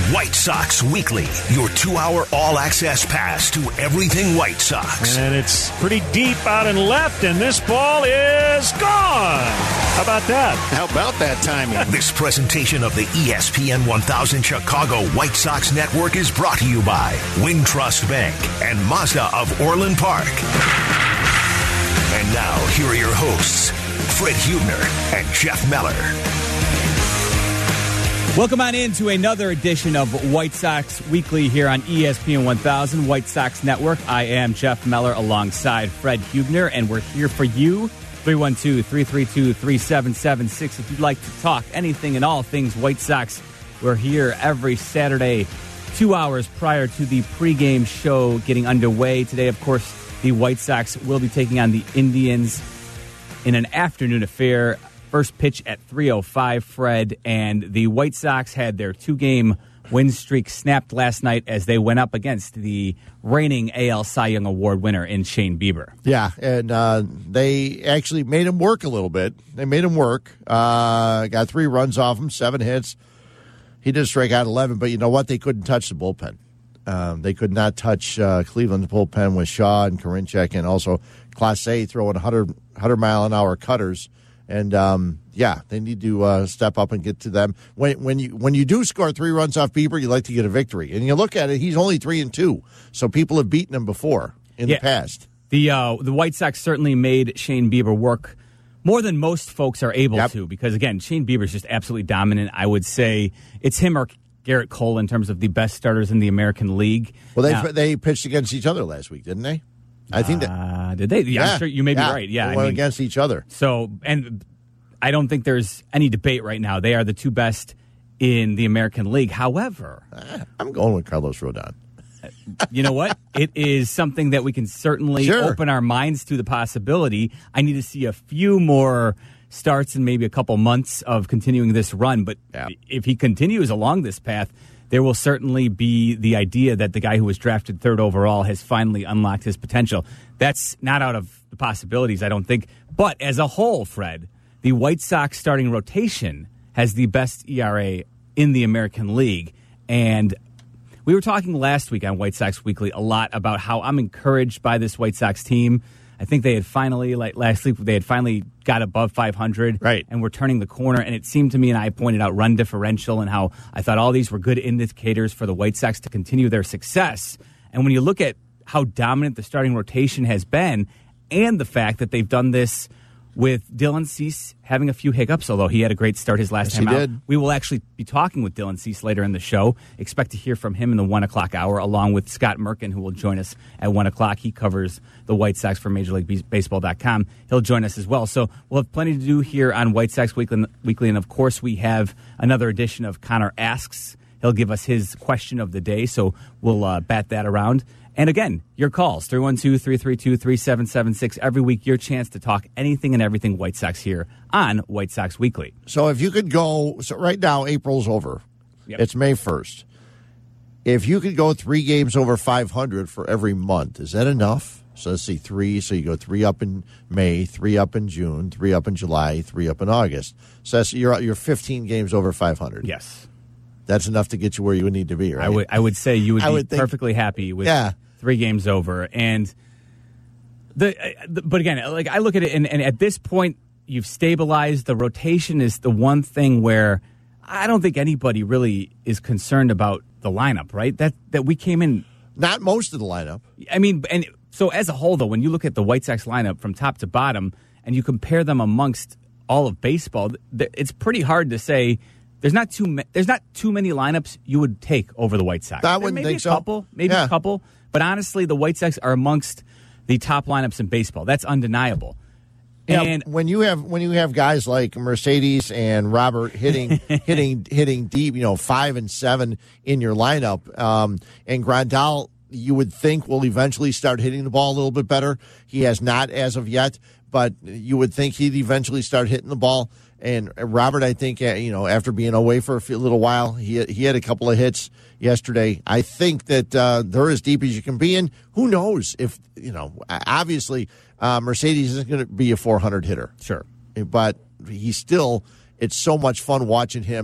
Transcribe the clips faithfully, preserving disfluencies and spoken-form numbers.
White Sox Weekly, your two-hour all-access pass to everything White Sox. And it's pretty deep out and left, and this ball is gone. How about that? How about that timing? This presentation of the E S P N one thousand Chicago White Sox Network is brought to you by Wintrust Bank and Mazda of Orland Park. And now, here are your hosts, Fred Hubner and Jeff Meller. Welcome on into another edition of White Sox Weekly here on E S P N one thousand White Sox Network. I am Jeff Meller alongside Fred Hubner, and we're here for you. three one two, three three two, three seven seven six. If you'd like to talk anything and all things White Sox, we're here every Saturday, two hours prior to the pregame show getting underway. Today, of course, the White Sox will be taking on the Indians in an afternoon affair. First pitch at three oh five, Fred, and the White Sox had their two-game win streak snapped last night as they went up against the reigning A L Cy Young Award winner in Shane Bieber. Yeah, and uh, they actually made him work a little bit. They made him work. Uh, got three runs off him, seven hits. He did strike out eleven, but you know what? They couldn't touch the bullpen. Um, they could not touch uh, Cleveland's bullpen with Shaw and Karinchak, and also Clase throwing one hundred, one hundred mile an hour cutters. And um, yeah, they need to uh, step up and get to them. When when you when you do score three runs off Bieber, you like to get a victory. And you look at it; he's only three and two, so people have beaten him before in yeah. the past. The uh, the White Sox certainly made Shane Bieber work more than most folks are able yep. to, because again, Shane Bieber is just absolutely dominant. I would say it's him or Garrett Cole in terms of the best starters in the American League. Well, they now, they pitched against each other last week, didn't they? I think that uh, did they? Yeah, yeah, I'm sure you may be yeah. right. Yeah, they I went mean, against each other. So, and I don't think there's any debate right now. They are the two best in the American League. However, uh, I'm going with Carlos Rodon. You know what? It is something that we can certainly sure. open our minds to the possibility. I need to see a few more starts and maybe a couple months of continuing this run. But yeah. if he continues along this path, there will certainly be the idea that the guy who was drafted third overall has finally unlocked his potential. That's not out of the possibilities, I don't think. But as a whole, Fred, the White Sox starting rotation has the best E R A in the American League. And we were talking last week on White Sox Weekly a lot about how I'm encouraged by this White Sox team. I think they had finally, like last week, they had finally got above five hundred, right? And we're turning the corner. And it seemed to me, and I pointed out run differential and how I thought all these were good indicators for the White Sox to continue their success. And when you look at how dominant the starting rotation has been, and the fact that they've done this with Dylan Cease having a few hiccups, although he had a great start his last yes, time he out. Did. We will actually be talking with Dylan Cease later in the show. Expect to hear from him in the one o'clock hour, along with Scott Merkin, who will join us at one o'clock. He covers the White Sox for Major League Baseball dot com. He'll join us as well. So we'll have plenty to do here on White Sox Weekly, Weekly and of course, we have another edition of Connor Asks. He'll give us his question of the day, so we'll uh, bat that around. And again, your calls, three one two, three three two, three seven seven six. Every week, your chance to talk anything and everything White Sox here on White Sox Weekly. So if you could go, so right now, April's over. Yep. It's May first. If you could go three games over five hundred for every month, is that enough? So let's see, three. So you go three up in May, three up in June, three up in July, three up in August. So that's, you're, you're fifteen games over five hundred. Yes. That's enough to get you where you would need to be, right? I would, I would say you would I be would think, perfectly happy with yeah. three games over. And the, the but again, like I look at it, and, and at this point, you've stabilized. The rotation is the one thing where I don't think anybody really is concerned about the lineup, right? That that we came in. Not most of the lineup. I mean, and so as a whole, though, when you look at the White Sox lineup from top to bottom and you compare them amongst all of baseball, it's pretty hard to say. There's not too ma- there's not too many lineups you would take over the White Sox. I wouldn't maybe think a so. couple, maybe yeah. a couple, but honestly, the White Sox are amongst the top lineups in baseball. That's undeniable. Yeah, and when you have when you have guys like Mercedes and Robert hitting hitting hitting deep, you know, five and seven in your lineup, um, and Grandal, you would think will eventually start hitting the ball a little bit better. He has not as of yet, but you would think he'd eventually start hitting the ball. And Robert, I think, you know, after being away for a few, little while, he he had a couple of hits yesterday. I think that uh, they're as deep as you can be. And who knows if, you know, obviously uh, Mercedes isn't going to be a four hundred hitter. Sure. But he's still, it's so much fun watching him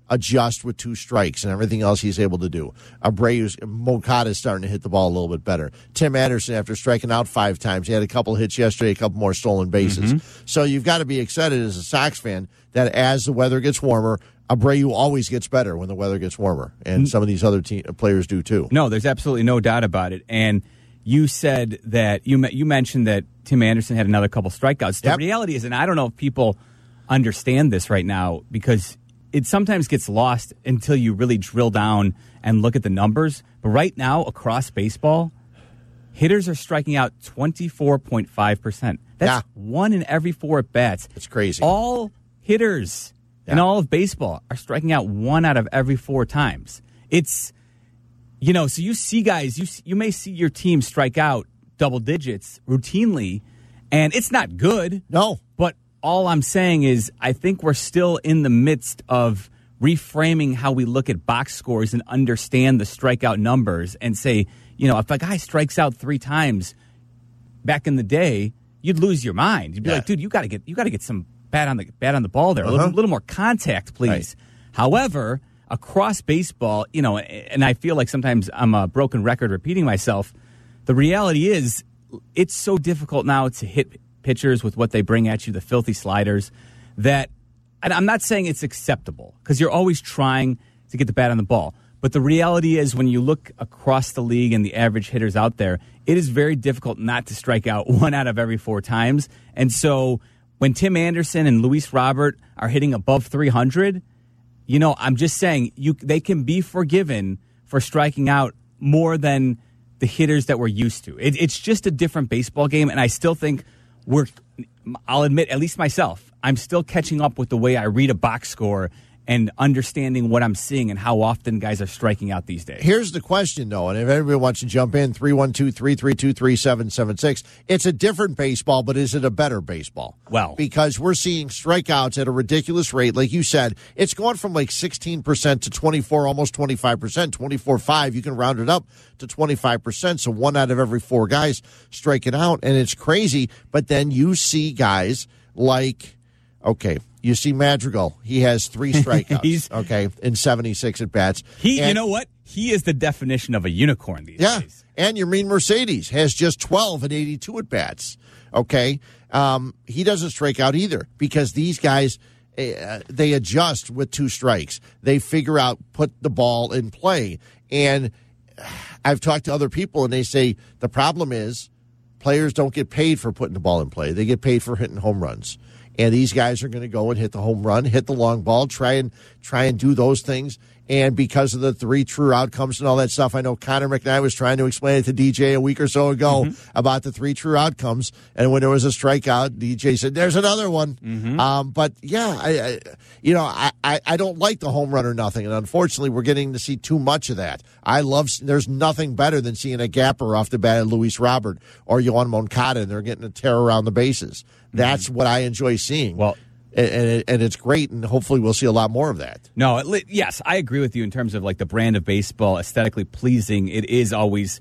adjust with two strikes and everything else he's able to do. Abreu's, Moncada is starting to hit the ball a little bit better. Tim Anderson, after striking out five times, he had a couple hits yesterday, a couple more stolen bases. Mm-hmm. So you've got to be excited as a Sox fan that as the weather gets warmer, Abreu always gets better when the weather gets warmer, and some of these other team, players do too. No, there's absolutely no doubt about it. And you said that you you mentioned that Tim Anderson had another couple strikeouts. The yep. reality is, and I don't know if people understand this right now, because it sometimes gets lost until you really drill down and look at the numbers. But right now, across baseball, hitters are striking out twenty-four point five percent. That's yeah. one in every four at bats. It's crazy. All hitters yeah. in all of baseball are striking out one out of every four times. It's, you know, so you see guys, you you may see your team strike out double digits routinely, and it's not good. No. But all I'm saying is I think we're still in the midst of reframing how we look at box scores and understand the strikeout numbers and say, you know, if a guy strikes out three times back in the day, you'd lose your mind. You'd be yeah. like, dude, you got to get you got to get some bat on the bat on the ball there. Uh-huh. A little, little more contact, please. Right. However, across baseball, you know, and I feel like sometimes I'm a broken record repeating myself. The reality is it's so difficult now to hit pitchers with what they bring at you, the filthy sliders, that and I'm not saying it's acceptable because you're always trying to get the bat on the ball. But the reality is when you look across the league and the average hitters out there, it is very difficult not to strike out one out of every four times. And so when Tim Anderson and Luis Robert are hitting above three hundred, you know, I'm just saying you they can be forgiven for striking out more than the hitters that we're used to. It, it's just a different baseball game, and I still think we're, I'll admit, at least myself, I'm still catching up with the way I read a box score and understanding what I'm seeing and how often guys are striking out these days. Here's the question, though, and if anybody wants to jump in, three one two, three three two, three seven seven six. It's a different baseball, but is it a better baseball? Well. Because we're seeing strikeouts at a ridiculous rate. Like you said, it's going from like sixteen percent to twenty-four, almost twenty-five percent, twenty-four point five. You can round it up to twenty-five percent, so one out of every four guys striking out, and it's crazy. But then you see guys like, okay, you see Madrigal. He has three strikeouts, okay, in seventy-six at-bats. He, and, you know what? He is the definition of a unicorn these yeah, days. And Yermin Mercedes has just twelve and eighty-two at-bats, okay? Um, he doesn't strike out either because these guys, uh, they adjust with two strikes. They figure out, put the ball in play. And I've talked to other people, and they say the problem is players don't get paid for putting the ball in play. They get paid for hitting home runs. And these guys are going to go and hit the home run, hit the long ball, try and try and do those things. And because of the three true outcomes and all that stuff, I know Connor McKnight was trying to explain it to D J a week or so ago mm-hmm. about the three true outcomes. And when there was a strikeout, D J said, "There's another one." Mm-hmm. Um, but yeah, I, I, you know, I, I, I don't like the home run or nothing, and unfortunately, we're getting to see too much of that. I love. There's nothing better than seeing a gapper off the bat of Luis Robert or Yohan Moncada, and they're getting a tear around the bases. That's mm-hmm. what I enjoy seeing. Well. And, and it's great, and hopefully we'll see a lot more of that. No, it, yes, I agree with you in terms of like the brand of baseball, aesthetically pleasing. It is always,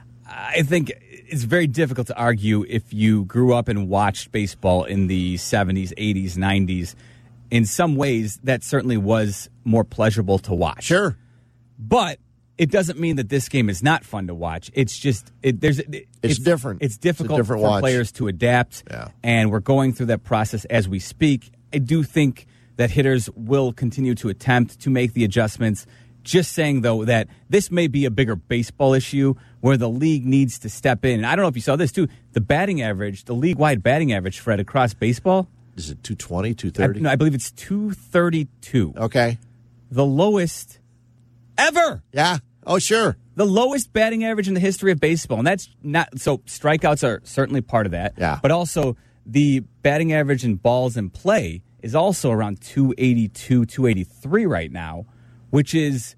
I think it's very difficult to argue if you grew up and watched baseball in the seventies, eighties, nineties. In some ways, that certainly was more pleasurable to watch. Sure. But it doesn't mean that this game is not fun to watch. It's just it, there's it, it's, it's different. It's difficult it's for watch. players to adapt, yeah. and we're going through that process as we speak. I do think that hitters will continue to attempt to make the adjustments. Just saying, though, that this may be a bigger baseball issue where the league needs to step in. And I don't know if you saw this, too. The batting average, the league-wide batting average, Fred, across baseball. Is it two twenty, two thirty? I, no, I believe it's two thirty-two. Okay. The lowest ever. Yeah. Oh, sure. The lowest batting average in the history of baseball. And that's not, so strikeouts are certainly part of that. Yeah. But also the batting average in balls in play is also around two eighty-two, two eighty-three right now, which is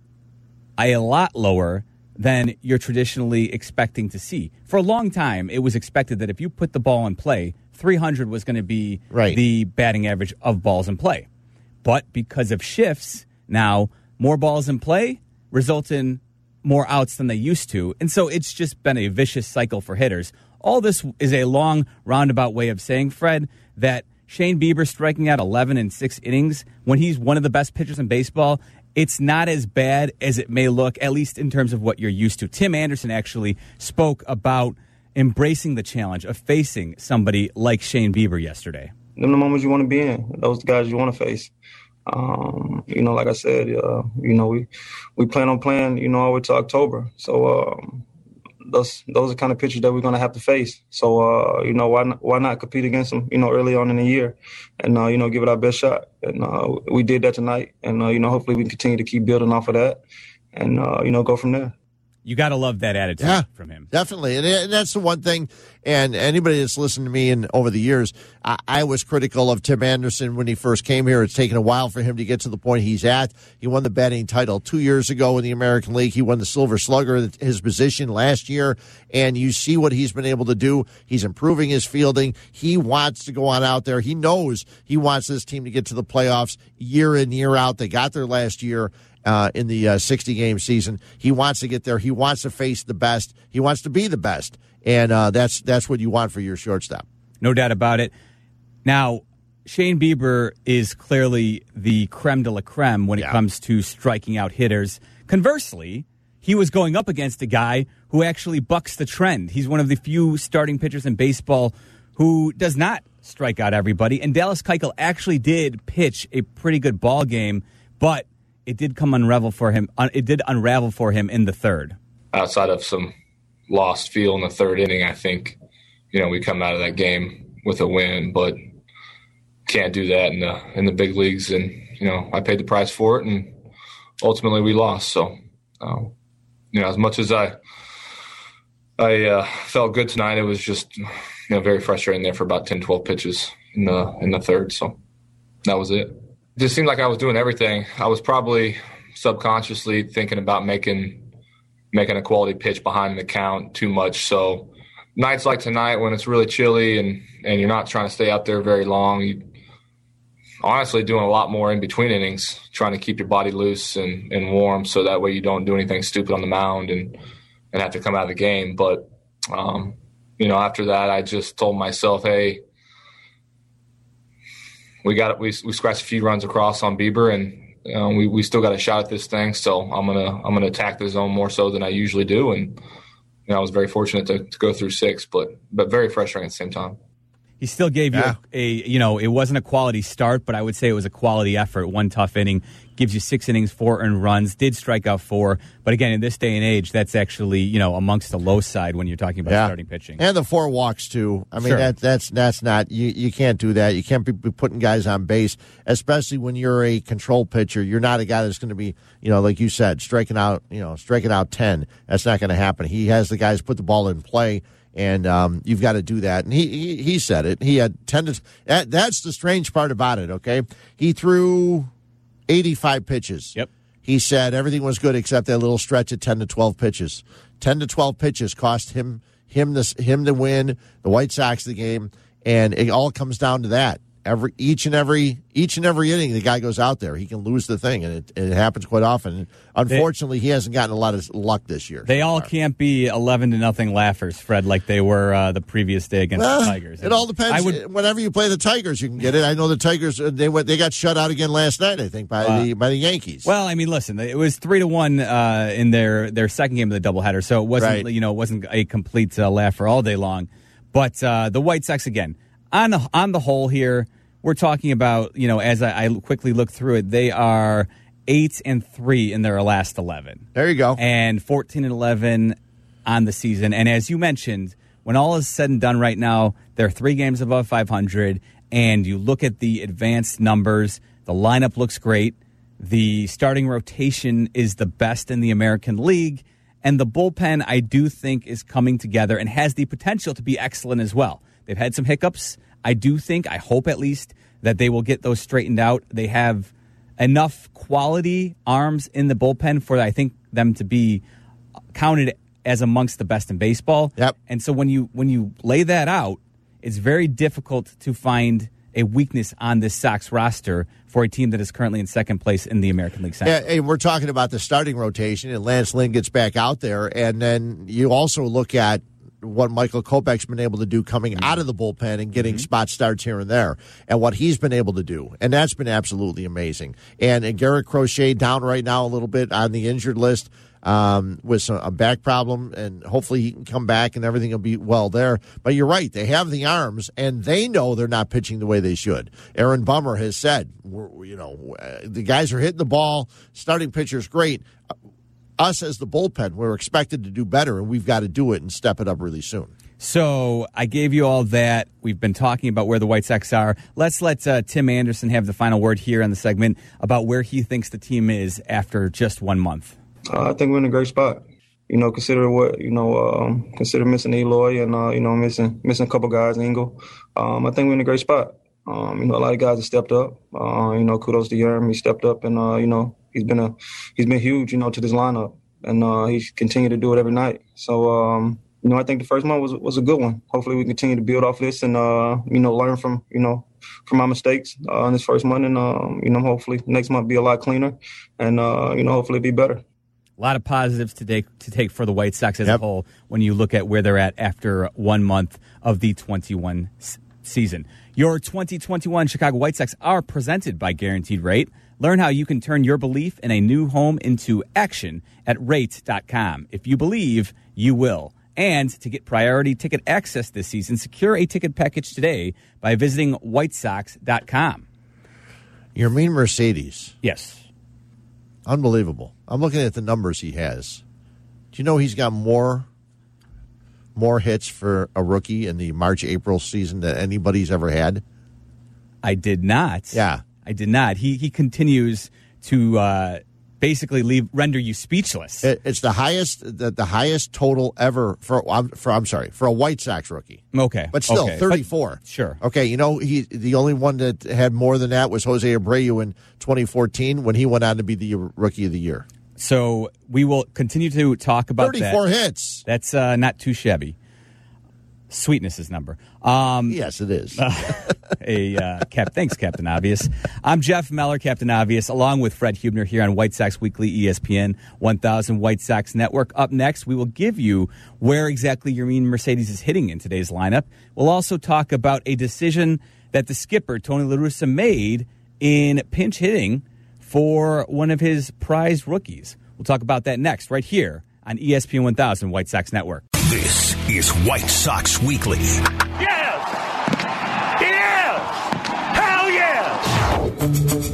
a lot lower than you're traditionally expecting to see. For a long time, it was expected that if you put the ball in play, three hundred was going to be right. the batting average of balls in play. But because of shifts, now more balls in play result in more outs than they used to. And so it's just been a vicious cycle for hitters. All this is a long, roundabout way of saying, Fred, that Shane Bieber striking out eleven in six innings when he's one of the best pitchers in baseball, it's not as bad as it may look, at least in terms of what you're used to. Tim Anderson actually spoke about embracing the challenge of facing somebody like Shane Bieber yesterday. Them the moments you want to be in. Those the guys you want to face. Um, you know, like I said, uh, you know, we we plan on playing, you know, all the way to October. So um, those those are the kind of pitchers that we're going to have to face. So, uh, you know, why not, why not compete against them, you know, early on in the year and, uh, you know, give it our best shot. And uh, we did that tonight. And, uh, you know, hopefully we can continue to keep building off of that and, uh, you know, go from there. You got to love that attitude yeah, from him. Definitely. And, and that's the one thing. And anybody that's listened to me in, over the years, I, I was critical of Tim Anderson when he first came here. It's taken a while for him to get to the point he's at. He won the batting title two years ago in the American League. He won the Silver Slugger, his position last year. And you see what he's been able to do. He's improving his fielding. He wants to go on out there. He knows he wants this team to get to the playoffs year in, year out. They got there last year. Uh, in the uh, sixty-game season. He wants to get there. He wants to face the best. He wants to be the best. And uh, that's that's what you want for your shortstop. No doubt about it. Now, Shane Bieber is clearly the creme de la creme when it yeah. comes to striking out hitters. Conversely, he was going up against a guy who actually bucks the trend. He's one of the few starting pitchers in baseball who does not strike out everybody. And Dallas Keuchel actually did pitch a pretty good ball game, but it did come unravel for him. It did unravel for him in the third. Outside of some lost feel in the third inning, I think, you know, we come out of that game with a win, but can't do that in the in the big leagues. And you know, I paid the price for it, and ultimately we lost. So, um, you know, as much as I I uh, felt good tonight, it was just, you know, very frustrating there for about ten, twelve pitches in the in the third. So that was it. It just seemed like I was doing everything. I was probably subconsciously thinking about making making a quality pitch behind the count too much. So nights like tonight when it's really chilly and, and you're not trying to stay out there very long, you honestly doing a lot more in between innings, trying to keep your body loose and, and warm so that way you don't do anything stupid on the mound and, and have to come out of the game. But, um, you know, after that, I just told myself, hey, We got we we scratched a few runs across on Bieber, and you know, we we still got a shot at this thing. So I'm gonna I'm gonna attack the zone more so than I usually do, and you know, I was very fortunate to, to go through six, but but very frustrating at the same time. He still gave you yeah. a, a, you know, it wasn't a quality start, but I would say it was a quality effort. One tough inning, gives you six innings, four earned runs, did strike out four. But again, in this day and age, that's actually, you know, amongst the low side when you're talking about yeah. starting pitching. And the four walks, too. I mean, Sure. that, that's that's not, you, you can't do that. You can't be putting guys on base, especially when you're a control pitcher. You're not a guy that's going to be, you know, like you said, striking out, you know, striking out ten. That's not going to happen. He has the guys put the ball in play. And um, you've got to do that. And he, he he said it. He had ten to, that, that's the strange part about it, okay? He threw eighty-five pitches. Yep. He said everything was good except that little stretch of ten to twelve pitches. ten to twelve pitches cost him him this him to win, the White Sox the game, and it all comes down to that. Every each and every each and every inning the guy goes out there, he can lose the thing, and it, it happens quite often. Unfortunately, they, he hasn't gotten a lot of luck this year. They so all far. Can't be eleven to nothing laughers, Fred, like they were uh, the previous day against well, the Tigers. It all depends. I would, whenever you play the Tigers, you can get it. I know the Tigers they went, they got shut out again last night, I think, by uh, the by the Yankees. Well, I mean, listen, it was three to one uh, in their, their second game of the doubleheader, so it wasn't right. you know it wasn't a complete uh, laugher all day long. But uh, the White Sox again on the, on the whole here. We're talking about, you know, as I, I quickly look through it, they are eight and three in their last eleven. There you go. And fourteen and eleven on the season. And as you mentioned, when all is said and done right now, they're three games above five hundred. And you look at the advanced numbers, the lineup looks great. The starting rotation is the best in the American League. And the bullpen, I do think, is coming together and has the potential to be excellent as well. They've had some hiccups. I do think, I hope at least, that they will get those straightened out. They have enough quality arms in the bullpen for, I think, them to be counted as amongst the best in baseball. Yep. And so when you when you lay that out, it's very difficult to find a weakness on this Sox roster for a team that is currently in second place in the American League Central. Yeah, and we're talking about the starting rotation, and Lance Lynn gets back out there, and then you also look at what Michael Kopech's been able to do coming mm-hmm. out of the bullpen and getting mm-hmm. spot starts here and there, and what he's been able to do, and that's been absolutely amazing. And, and Garrett Crochet down right now a little bit on the injured list. Um, with some, a back problem, and hopefully he can come back and everything will be well there. But you're right. They have the arms, and they know they're not pitching the way they should. Aaron Bummer has said, we're, you know, uh, the guys are hitting the ball. Starting pitcher's great. Uh, us as the bullpen, we're expected to do better, and we've got to do it and step it up really soon. So I gave you all that. We've been talking about where the White Sox are. Let's let uh, Tim Anderson have the final word here on the segment about where he thinks the team is after just one month. Uh, I think we're in a great spot. You know, consider what you know. Um, consider missing Eloy and uh, you know missing missing a couple guys, Engel. Um, I think we're in a great spot. Um, you know, a lot of guys have stepped up. Uh, you know, kudos to Yerm. He stepped up, and uh, you know he's been a he's been huge. You know, to this lineup, and uh, he's continued to do it every night. So um, you know, I think the first month was was a good one. Hopefully, we continue to build off this and uh, you know learn from you know. from my mistakes uh, in this first month, and um, you know hopefully next month be a lot cleaner, and uh, you know hopefully be better. A lot of positives to take, to take for the White Sox as yep. a whole when you look at where they're at after one month of the twenty-one s- season. Your twenty twenty-one Chicago White Sox are presented by Guaranteed Rate. Learn how you can turn your belief in a new home into action at rate dot com. If you believe, you will. And to get priority ticket access this season, secure a ticket package today by visiting white sox dot com. Yermin Mercedes. Yes. Unbelievable. I'm looking at the numbers he has. Do you know he's got more more hits for a rookie in the March-April season than anybody's ever had? I did not. Yeah. I did not. He he continues to uh, basically leave render you speechless. It, it's the highest the, the highest total ever for I'm for I'm sorry, for a White Sox rookie. Okay. But still okay. thirty-four. But, sure. Okay, you know, he the only one that had more than that was Jose Abreu in twenty fourteen when he went on to be the rookie of the year. So we will continue to talk about thirty-four that. hits. That's uh, not too shabby. Sweetness' number. Um, yes, it is. a uh, cap. Thanks, Captain Obvious. I'm Jeff Meller, Captain Obvious, along with Fred Hubner here on White Sox Weekly, E S P N one thousand White Sox Network. Up next, we will give you where exactly Yermin Mercedes is hitting in today's lineup. We'll also talk about a decision that the skipper, Tony La Russa, made in pinch hitting for one of his prized rookies. We'll talk about that next, right here on E S P N one thousand White Sox Network. This is White Sox Weekly. Yes! Yes! Hell yes!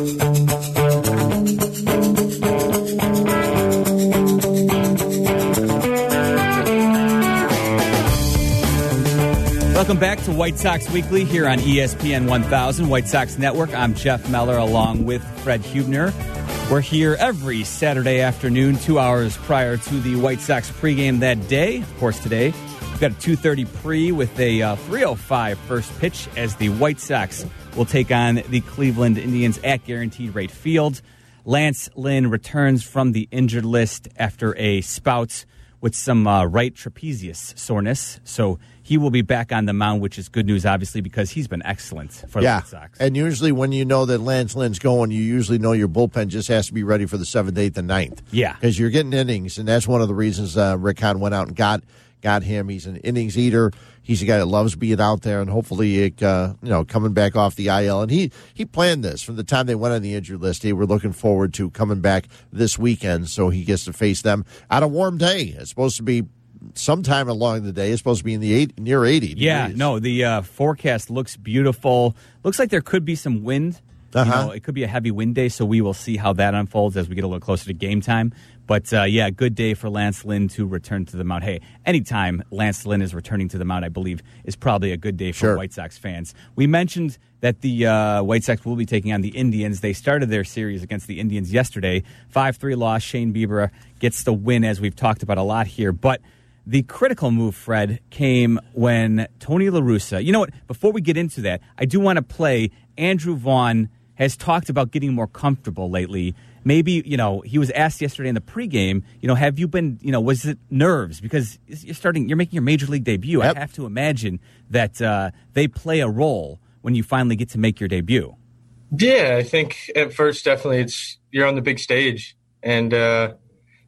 Welcome back to White Sox Weekly here on E S P N one thousand White Sox Network. I'm Jeff Meller along with Fred Hubner. We're here every Saturday afternoon, two hours prior to the White Sox pregame that day. Of course, today we've got a two thirty pre with a uh, three oh five first pitch as the White Sox will take on the Cleveland Indians at Guaranteed Rate Field. Lance Lynn returns from the injured list after a spout with some uh, right trapezius soreness, so he will be back on the mound, which is good news, obviously, because he's been excellent for the yeah. White Sox. And usually when you know that Lance Lynn's going, you usually know your bullpen just has to be ready for the seventh, eighth, and ninth. Yeah. Because you're getting innings, and that's one of the reasons uh, Rick Hahn went out and got got him. He's an innings eater. He's a guy that loves being out there, and hopefully, it, uh, you know, coming back off the I L. And he, he planned this from the time they went on the injured list. They were looking forward to coming back this weekend, so he gets to face them on a warm day. It's supposed to be sometime along the day. It's supposed to be in the eight, near eighty. Yeah, degrees. no, the uh, forecast looks beautiful. Looks like there could be some wind. Uh-huh. You know, it could be a heavy wind day, so we will see how that unfolds as we get a little closer to game time. But, uh, yeah, good day for Lance Lynn to return to the mound. Hey, anytime Lance Lynn is returning to the mound, I believe, is probably a good day for sure. White Sox fans. We mentioned that the uh, White Sox will be taking on the Indians. They started their series against the Indians yesterday. five three loss. Shane Bieber gets the win, as we've talked about a lot here. But the critical move, Fred, came when Tony La Russa. You know what? Before we get into that, I do want to play. Andrew Vaughn has talked about getting more comfortable lately. Maybe, you know, he was asked yesterday in the pregame, you know, have you been, you know, was it nerves? Because you're starting, you're making your major league debut. Yep. I have to imagine that uh, they play a role when you finally get to make your debut. Yeah, I think at first, definitely, it's you're on the big stage. And uh,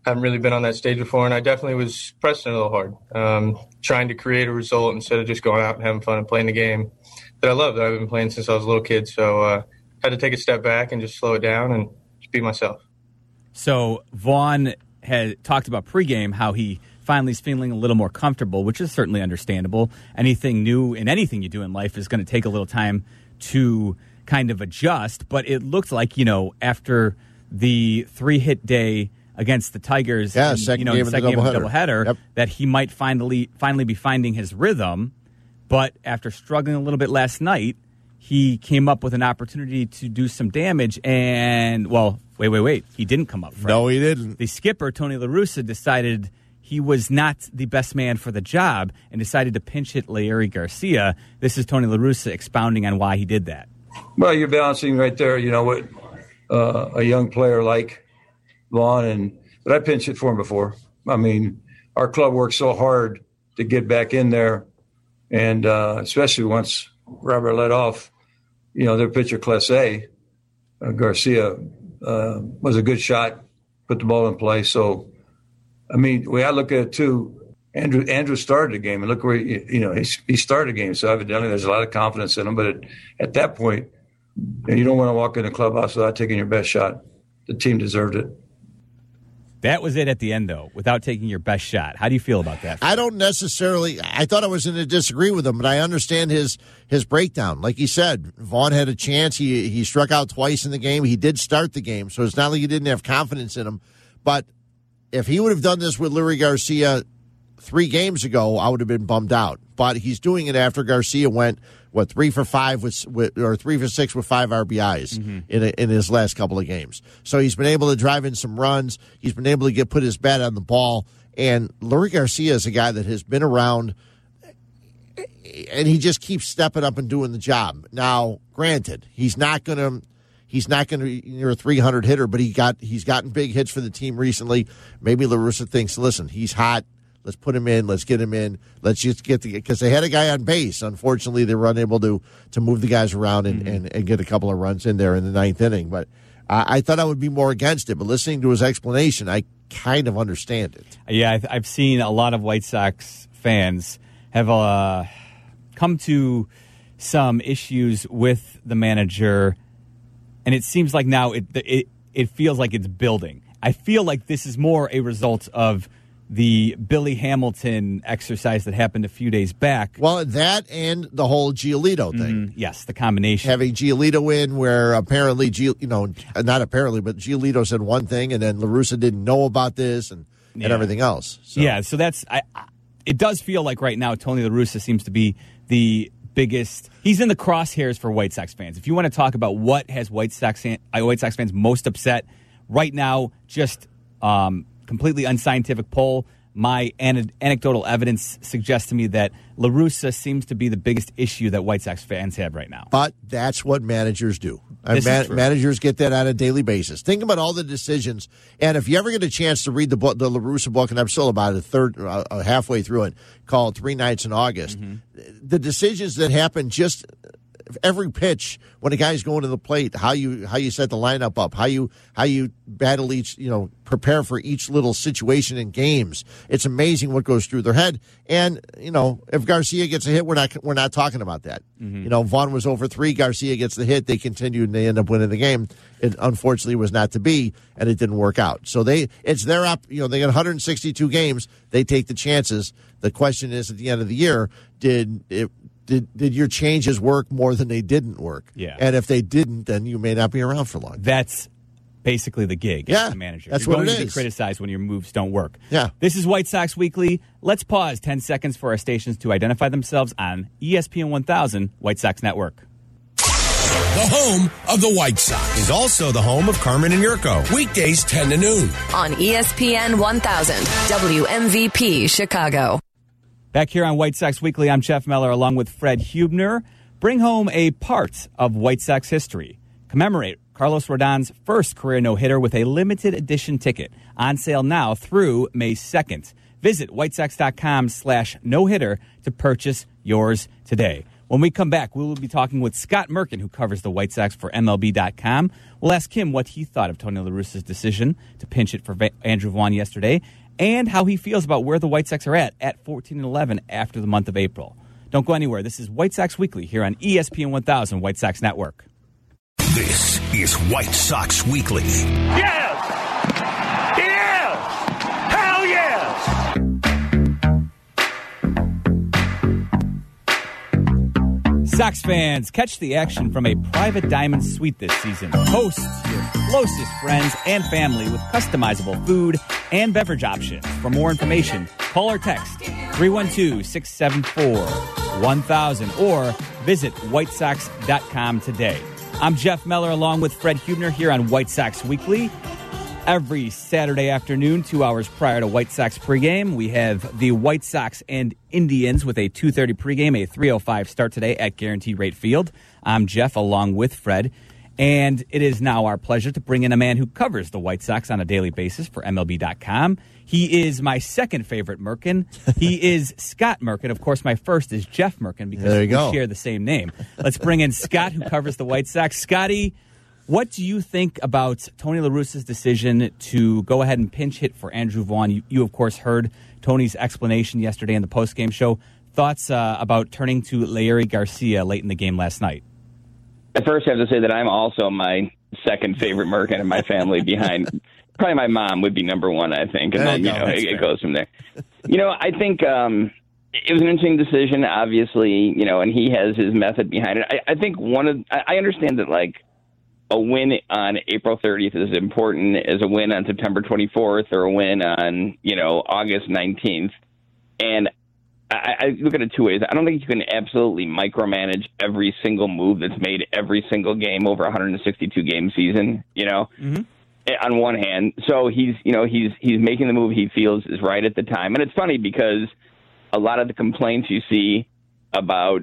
haven't really been on that stage before, and I definitely was pressing a little hard, um, trying to create a result instead of just going out and having fun and playing the game that I love, that I've been playing since I was a little kid. So uh, had to take a step back and just slow it down and just be myself. So Vaughn had talked about pregame how he finally is feeling a little more comfortable, which is certainly understandable. Anything new in anything you do in life is going to take a little time to kind of adjust. But it looked like, you know, after the three-hit day against the Tigers, yeah, in, second you know, game the of second the game of the doubleheader, doubleheader, yep. that he might finally finally be finding his rhythm. But after struggling a little bit last night, he came up with an opportunity to do some damage. And, well, wait, wait, wait. He didn't come up, Fred. No, he didn't. The skipper, Tony La Russa, decided he was not the best man for the job and decided to pinch hit Leury Garcia. This is Tony La Russa expounding on why he did that. Well, you're balancing right there, you know, what uh, a young player like Vaughn, and but I pinched hit for him before. I mean, our club worked so hard to get back in there, and uh, especially once Robert let off, you know, their pitcher, Class A, uh, Garcia, uh, was a good shot, put the ball in play. So, I mean, the way I look at it, too, Andrew Andrew started the game, and look where, he, you know, he, he started the game. So, evidently, there's a lot of confidence in him. But at, at that point, you don't want to walk in the clubhouse without taking your best shot. The team deserved it. That was it at the end, though, without taking your best shot. How do you feel about that? I don't necessarily – I thought I was going to disagree with him, but I understand his his breakdown. Like he said, Vaughn had a chance. He he struck out twice in the game. He did start the game, so it's not like he didn't have confidence in him. But if he would have done this with Leury Garcia three games ago, I would have been bummed out. But he's doing it after Garcia went, what, three for five with, with or three for six with five R B Is mm-hmm. in a, in his last couple of games. So he's been able to drive in some runs. He's been able to get put his bat on the ball. And Leury Garcia is a guy that has been around, and he just keeps stepping up and doing the job. Now, granted, he's not going to. He's not going to be near a three hundred hitter, but he got he's gotten big hits for the team recently. Maybe La Russa thinks, listen, he's hot. Let's put him in. Let's get him in. Let's just get the – because they had a guy on base. Unfortunately, they were unable to to move the guys around and, mm-hmm. and, and get a couple of runs in there in the ninth inning. But uh, I thought I would be more against it. But listening to his explanation, I kind of understand it. Yeah, I've seen a lot of White Sox fans have uh, come to some issues with the manager, and it seems like now it it it feels like it's building. I feel like this is more a result of the Billy Hamilton exercise that happened a few days back. Well, that and the whole Giolito thing. Mm, yes, the combination. Having Giolito in where apparently, Gio, you know, not apparently, but Giolito said one thing and then La Russa didn't know about this and, and yeah. everything else. So. Yeah, so that's I, I, it does feel like right now Tony La Russa seems to be the biggest. He's in the crosshairs for White Sox fans. If you want to talk about what has White Sox, White Sox fans most upset right now, just um, – completely unscientific poll, my an- anecdotal evidence suggests to me that La Russa seems to be the biggest issue that White Sox fans have right now. But that's what managers do. This Man- is true. Managers get that on a daily basis. Think about all the decisions. And if you ever get a chance to read the book, the La Russa book, and I'm still about a third, uh, halfway through it, called Three Nights in August, mm-hmm. the decisions that happen just every pitch when a guy's going to the plate, how you how you set the lineup up, how you how you battle each, you know, prepare for each little situation in games. It's amazing what goes through their head. And you know, if Garcia gets a hit, we're not we're not talking about that. Mm-hmm. You know, Vaughn was over three. Garcia gets the hit. They continued and they end up winning the game. It unfortunately was not to be, and it didn't work out. So they it's their up. You know, they got one hundred sixty-two games. They take the chances. The question is, at the end of the year, did it? Did did your changes work more than they didn't work? Yeah. And if they didn't, then you may not be around for long. That's basically the gig yeah, as a manager. That's You're what going it to is. be criticized when your moves don't work. Yeah. This is White Sox Weekly. Let's pause ten seconds for our stations to identify themselves on E S P N one thousand White Sox Network. The home of the White Sox is also the home of Carmen and Yurko. Weekdays ten to noon. On E S P N one thousand, W M V P Chicago. Back here on White Sox Weekly, I'm Jeff Meller along with Fred Hubner. Bring home a part of White Sox history. Commemorate Carlos Rodon's first career no-hitter with a limited edition ticket. On sale now through May second. Visit whitesox.com slash no-hitter to purchase yours today. When we come back, we will be talking with Scott Merkin, who covers the White Sox for M L B dot com. We'll ask him what he thought of Tony La Russa's decision to pinch it for Va- Andrew Vaughn yesterday, and how he feels about where the White Sox are at at fourteen and eleven after the month of April. Don't go anywhere. This is White Sox Weekly here on E S P N one thousand White Sox Network. This is White Sox Weekly. Yes! Yes! Hell yes! Sox fans, catch the action from a private diamond suite this season. Host your closest friends and family with customizable food and beverage options. For more information, call or text three one two, six seven four, one thousand or visit white sox dot com today. I'm Jeff Meller along with Fred Hubner here on White Sox Weekly. Every Saturday afternoon, two hours prior to White Sox pregame, we have the White Sox and Indians with a two thirty pregame, a three oh five start today at Guaranteed Rate Field. I'm Jeff along with Fred, and it is now our pleasure to bring in a man who covers the White Sox on a daily basis for M L B dot com. He is my second favorite Merkin. He is Scott Merkin. Of course, my first is Jeff Merkin because there you we go. share the same name. Let's bring in Scott, who covers the White Sox. Scotty, what do you think about Tony La Russa's decision to go ahead and pinch hit for Andrew Vaughn? You, you of course, heard Tony's explanation yesterday in the postgame show. Thoughts uh, about turning to Leury Garcia late in the game last night? At first, I have to say that I'm also my second favorite Merkin in my family behind. Probably my mom would be number one, I think. And then, you know, it, it goes from there. You know, I think um, it was an interesting decision, obviously, you know, and he has his method behind it. I, I think one of, I, I understand that, like, a win on April thirtieth is as important as a win on September twenty-fourth or a win on, you know, August nineteenth. And I, I look at it two ways. I don't think you can absolutely micromanage every single move that's made every single game over a one hundred sixty-two game season, you know, mm-hmm. on one hand. So he's, you know, he's, he's making the move he feels is right at the time. And it's funny because a lot of the complaints you see about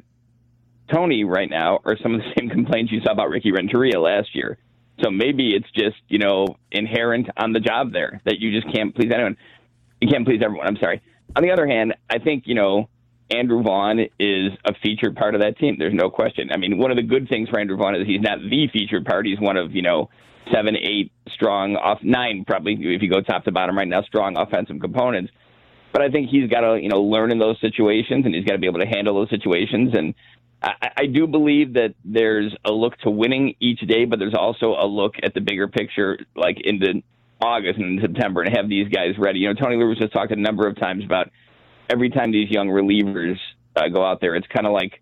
Tony right now are some of the same complaints you saw about Ricky Renteria last year. So maybe it's just, you know, inherent on the job there that you just can't please anyone. You can't please everyone. I'm sorry. On the other hand, I think, you know, Andrew Vaughn is a featured part of that team. There's no question. I mean, one of the good things for Andrew Vaughn is he's not the featured part. He's one of, you know, seven, eight strong off nine, probably if you go top to bottom right now, strong offensive components. But I think he's got to, you know, learn in those situations, and he's got to be able to handle those situations. And I, I do believe that there's a look to winning each day, but there's also a look at the bigger picture, like into August and September, and have these guys ready. You know, Tony La Russa has talked a number of times about every time these young relievers uh, go out there, it's kind of like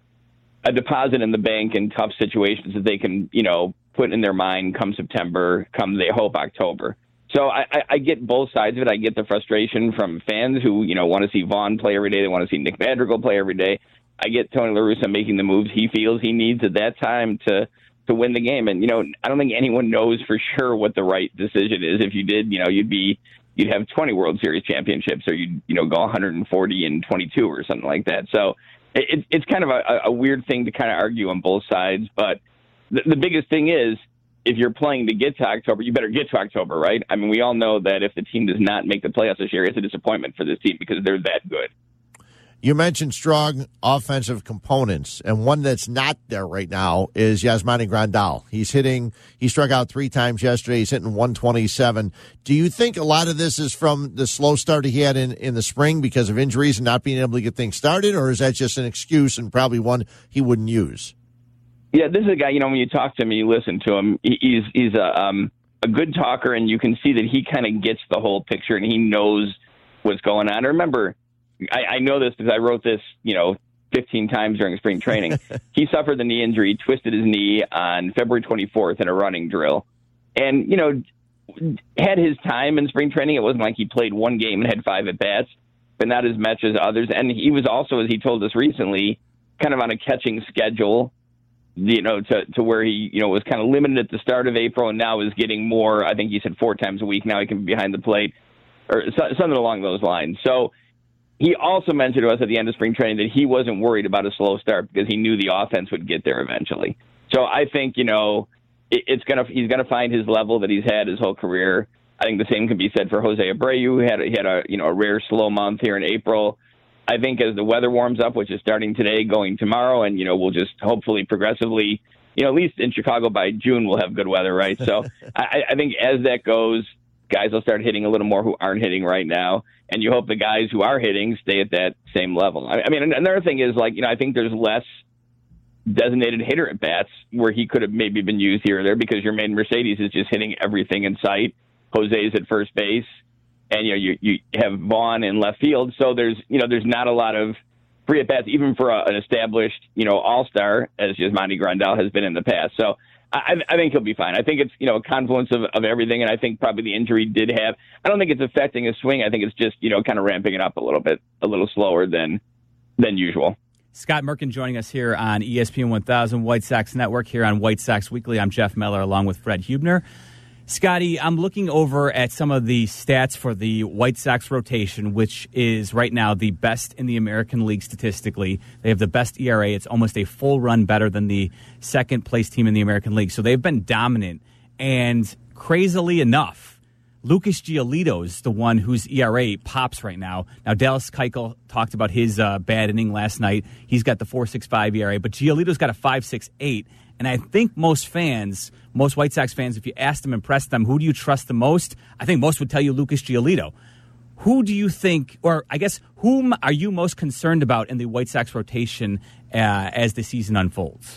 a deposit in the bank in tough situations that they can, you know, put in their mind come September, come they hope October. So I, I, I get both sides of it. I get the frustration from fans who, you know, want to see Vaughn play every day. They want to see Nick Madrigal play every day. I get Tony La Russa making the moves he feels he needs at that time to to win the game. And, you know, I don't think anyone knows for sure what the right decision is. If you did, you know, you'd be you'd have twenty World Series championships, or you'd, you know, go one hundred forty and twenty-two or something like that. So it, it's kind of a, a weird thing to kind of argue on both sides. But the, the biggest thing is, if you're playing to get to October, you better get to October, right? I mean, we all know that if the team does not make the playoffs this year, it's a disappointment for this team because they're that good. You mentioned strong offensive components, and one that's not there right now is Yasmani Grandal. He's hitting, he struck out three times yesterday. He's hitting one twenty-seven. Do you think a lot of this is from the slow start he had in, in the spring because of injuries and not being able to get things started, or is that just an excuse and probably one he wouldn't use? Yeah, this is a guy, you know, when you talk to him, you listen to him, he's he's a, um, a good talker, and you can see that he kind of gets the whole picture and he knows what's going on. Remember, I, I know this because I wrote this, you know, fifteen times during spring training. He suffered the knee injury, twisted his knee on February twenty-fourth in a running drill. And, you know, had his time in spring training. It wasn't like he played one game and had five at-bats, but not as much as others. And he was also, as he told us recently, kind of on a catching schedule, you know, to, to where he, you know, was kind of limited at the start of April and now is getting more. I think he said four times a week. Now he can be behind the plate or something along those lines. So he also mentioned to us at the end of spring training that he wasn't worried about a slow start because he knew the offense would get there eventually. So I think, you know, it, it's gonna he's gonna find his level that he's had his whole career. I think the same can be said for Jose Abreu, who had a, he had a you know a rare slow month here in April. I think as the weather warms up, which is starting today, going tomorrow, and, you know, we'll just hopefully progressively, you know, at least in Chicago by June, we'll have good weather, right? So I, I think as that goes, guys will start hitting a little more who aren't hitting right now. And you hope the guys who are hitting stay at that same level. I, I mean, another thing is, like, you know, I think there's less designated hitter at bats where he could have maybe been used here or there, because your main Mercedes is just hitting everything in sight. Jose's at first base, and, you know, you, you have Vaughn in left field. So there's, you know, there's not a lot of free at bats, even for a, an established, you know, all-star as Yasmani Grandal has been in the past. So I, I think he'll be fine. I think it's, you know, a confluence of, of everything, and I think probably the injury did have, I don't think it's affecting his swing. I think it's just, you know, kind of ramping it up a little bit, a little slower than than usual. Scott Merkin joining us here on E S P N one thousand White Sox Network here on White Sox Weekly. I'm Jeff Meller along with Fred Hubner. Scotty, I'm looking over at some of the stats for the White Sox rotation, which is right now the best in the American League statistically. They have the best E R A. It's almost a full run better than the second-place team in the American League. So they've been dominant. And crazily enough, Lucas Giolito is the one whose E R A pops right now. Now, Dallas Keuchel talked about his uh, bad inning last night. He's got the four point six five E R A, but Giolito's got a five point six eight. And I think most fans, most White Sox fans, if you ask them and press them, who do you trust the most? I think most would tell you Lucas Giolito. Who do you think, or I guess, whom are you most concerned about in the White Sox rotation uh, as the season unfolds?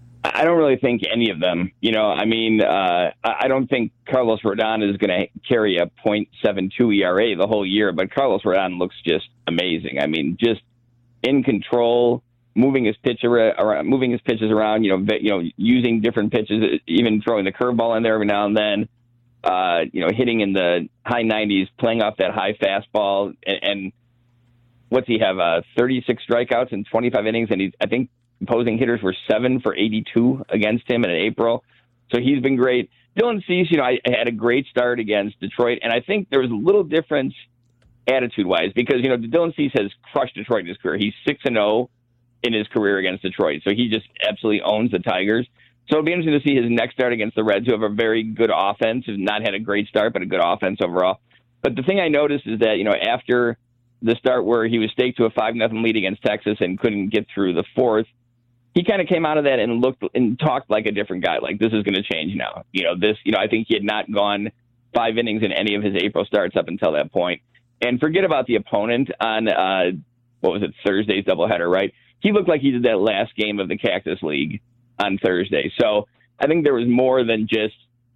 I don't really think any of them. You know, I mean, uh, I don't think Carlos Rodon is going to carry a point seven two E R A the whole year, but Carlos Rodon looks just amazing. I mean, just in control, moving his pitch around, moving his pitches around, you know, you know, using different pitches, even throwing the curveball in there every now and then, uh, you know, hitting in the high nineties, playing off that high fastball. And, and what's he have? Uh, thirty-six strikeouts in twenty-five innings. And he's, I think opposing hitters were seven for eighty-two against him in April. So he's been great. Dylan Cease, you know, I, I had a great start against Detroit. And I think there was a little difference attitude-wise because, you know, Dylan Cease has crushed Detroit in his career. He's six and oh in his career against Detroit. So he just absolutely owns the Tigers. So it'll be interesting to see his next start against the Reds, who have a very good offense, have not had a great start, but a good offense overall. But the thing I noticed is that, you know, after the start where he was staked to a five nothing lead against Texas and couldn't get through the fourth, he kind of came out of that and looked and talked like a different guy. Like, this is going to change now. You know, this, you know, I think he had not gone five innings in any of his April starts up until that point. And forget about the opponent on, uh, what was it, Thursday's doubleheader, right? He looked like he did that last game of the Cactus League on Thursday. So I think there was more than just,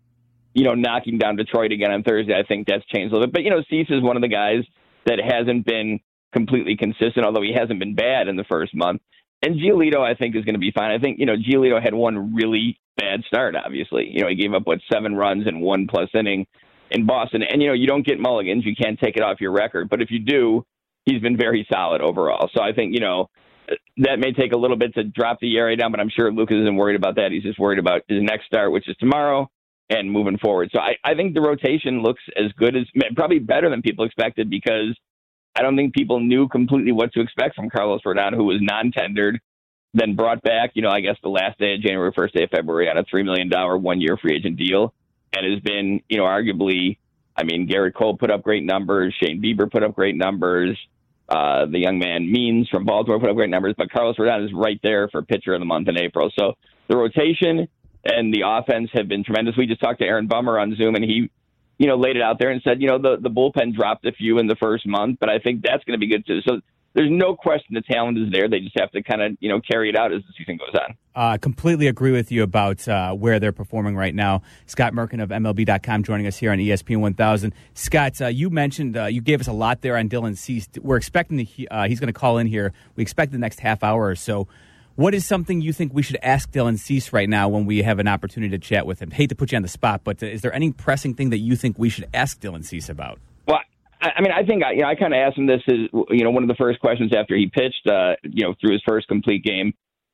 you know, knocking down Detroit again on Thursday. I think that's changed a little bit. But, you know, Cease is one of the guys that hasn't been completely consistent, although he hasn't been bad in the first month. And Giolito, I think, is going to be fine. I think, you know, Giolito had one really bad start, obviously. You know, he gave up, what, seven runs in one plus inning in Boston. And, you know, you don't get mulligans. You can't take it off your record. But if you do, he's been very solid overall. So I think, you know, that may take a little bit to drop the E R A down, but I'm sure Lucas isn't worried about that. He's just worried about his next start, which is tomorrow, and moving forward. So I, I think the rotation looks as good as, probably better than people expected, because I don't think people knew completely what to expect from Carlos Rodon, who was non-tendered, then brought back, you know, I guess the last day of January, first day of February on a three million dollars one-year free agent deal, and has been, you know, arguably, I mean, Garrett Cole put up great numbers, Shane Bieber put up great numbers, Uh, the young man Means from Baltimore put up great numbers, but Carlos Rodon is right there for pitcher of the month in April. So the rotation and the offense have been tremendous. We just talked to Aaron Bummer on Zoom, and he, you know, laid it out there and said, you know, the, the bullpen dropped a few in the first month, but I think that's going to be good too. So there's no question the talent is there. They just have to kind of, you know, carry it out as the season goes on. I uh, completely agree with you about uh, where they're performing right now. Scott Merkin of M L B dot com joining us here on E S P N one thousand. Scott, uh, you mentioned, uh, you gave us a lot there on Dylan Cease. We're expecting the, uh, he's going to call in here. We expect the next half hour or so. What is something you think we should ask Dylan Cease right now when we have an opportunity to chat with him? Hate to put you on the spot, but uh, is there any pressing thing that you think we should ask Dylan Cease about? Well, I, I mean, I think I, you know, I kind of asked him this as, you know, one of the first questions after he pitched, uh, you know, through his first complete game.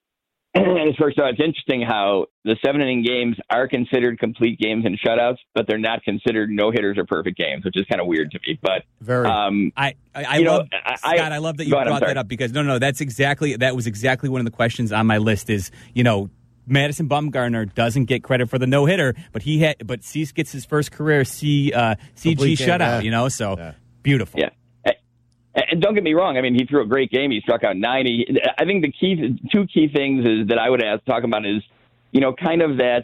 And his first start, it's interesting how the seven inning games are considered complete games and shutouts, but they're not considered no hitters or perfect games, which is kind of weird to me. But very, um, I, I, I love know, I, Scott. I love that you brought ahead, that up because no, no, that's exactly that was exactly one of the questions on my list. Is you know. Madison Bumgarner doesn't get credit for the no hitter, but he had, but Cease gets his first career C uh, C G shutout. Yeah. You know, so yeah. Beautiful. Yeah. And don't get me wrong. I mean, he threw a great game. He struck out ninety. I think the key, two key things is that I would ask talk about is, you know, kind of that.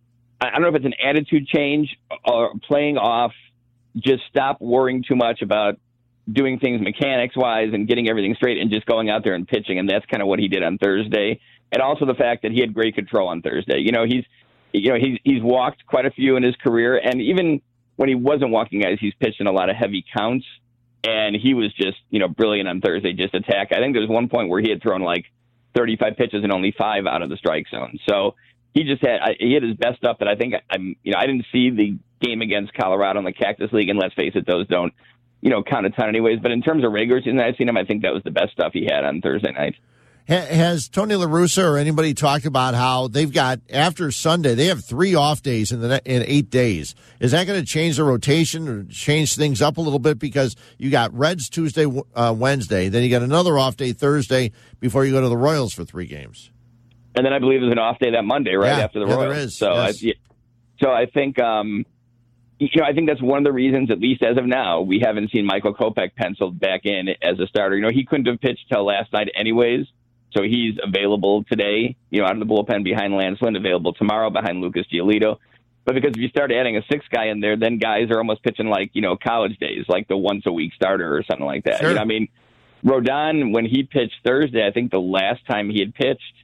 I don't know if it's an attitude change or playing off. Just stop worrying too much about doing things mechanics wise and getting everything straight and just going out there and pitching. And that's kind of what he did on Thursday. And also the fact that he had great control on Thursday. You know, he's, you know, he's, he's walked quite a few in his career. And even when he wasn't walking guys, he's pitched in a lot of heavy counts. And he was just, you know, brilliant on Thursday, just attack. I think there was one point where he had thrown like thirty-five pitches and only five out of the strike zone. So he just had, he had his best stuff that I think I'm, you know, I didn't see the game against Colorado in the Cactus League. And let's face it, those don't, you know, count a ton anyways. But in terms of regular season, I've seen him. I think that was the best stuff he had on Thursday night. Has Tony La Russa or anybody talked about how they've got, after Sunday, they have three off days in the in eight days? Is that going to change the rotation or change things up a little bit? Because you got Reds Tuesday, uh, Wednesday, then you got another off day Thursday before you go to the Royals for three games. And then I believe there's an off day that Monday, right, yeah, after the yeah, Royals. There is. So, yes. I, so I think, um, you know, I think that's one of the reasons, at least as of now, we haven't seen Michael Kopech penciled back in as a starter. You know, he couldn't have pitched till last night anyways. So he's available today, you know, out of the bullpen behind Lance Lynn, available tomorrow behind Lucas Giolito. But because if you start adding a sixth guy in there, then guys are almost pitching like, you know, college days, like the once a week starter or something like that. Sure. You know, I mean, Rodon, when he pitched Thursday, I think the last time he had pitched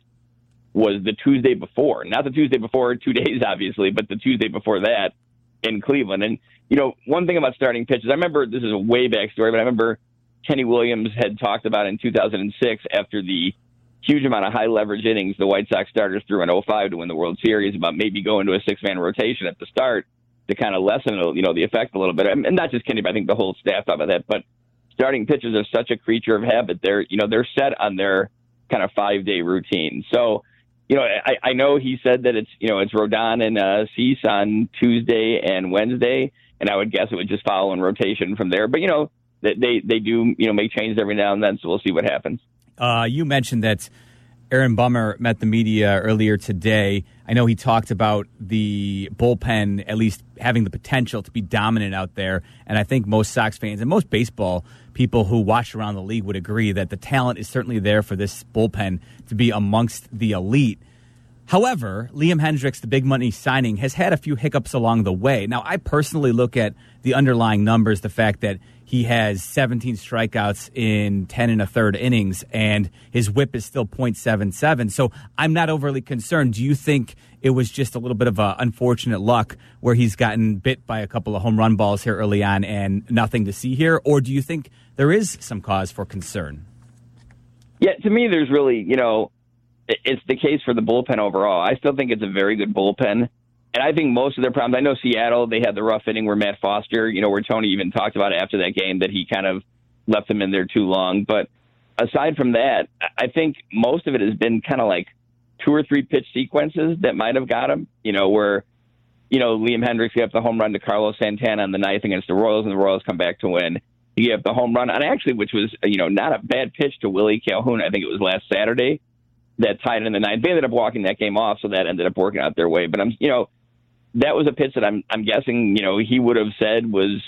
was the Tuesday before. Not the Tuesday before, two days, obviously, but the Tuesday before that in Cleveland. And, you know, one thing about starting pitches, I remember, this is a way back story, but I remember Kenny Williams had talked about in two thousand six after the huge amount of high leverage innings the White Sox starters threw in oh five to win the World Series, about maybe going to a six man rotation at the start to kind of lessen, you know, the effect a little bit. And not just Kenny, but I think the whole staff thought about that. But starting pitchers are such a creature of habit. They're, you know, they're set on their kind of five day routine. So, you know, I, I know he said that it's, you know, it's Rodon and uh, Cease on Tuesday and Wednesday, and I would guess it would just follow in rotation from there. But, you know, they, they do, you know, make changes every now and then, so we'll see what happens. Uh, you mentioned that Aaron Bummer met the media earlier today. I know he talked about the bullpen at least having the potential to be dominant out there, and I think most Sox fans and most baseball people who watch around the league would agree that the talent is certainly there for this bullpen to be amongst the elite. However, Liam Hendriks, the big money signing, has had a few hiccups along the way. Now, I personally look at the underlying numbers, the fact that he has seventeen strikeouts in ten and a third innings, and his whip is still point seven seven. So I'm not overly concerned. Do you think it was just a little bit of a unfortunate luck where he's gotten bit by a couple of home run balls here early on and nothing to see here? Or do you think there is some cause for concern? Yeah, to me, there's really, you know, it's the case for the bullpen overall. I still think it's a very good bullpen. And I think most of their problems, I know Seattle, they had the rough inning where Matt Foster, you know, where Tony even talked about after that game that he kind of left them in there too long. But aside from that, I think most of it has been kind of like two or three pitch sequences that might have got him, you know, where, you know, Liam Hendriks gave up the home run to Carlos Santana on the ninth against the Royals, and the Royals come back to win. He gave up the home run, and actually, which was, you know, not a bad pitch to Willie Calhoun. I think it was last Saturday that tied in the ninth. They ended up walking that game off, so that ended up working out their way. But I'm, you know, that was a pitch that I'm I'm guessing, you know, he would have said was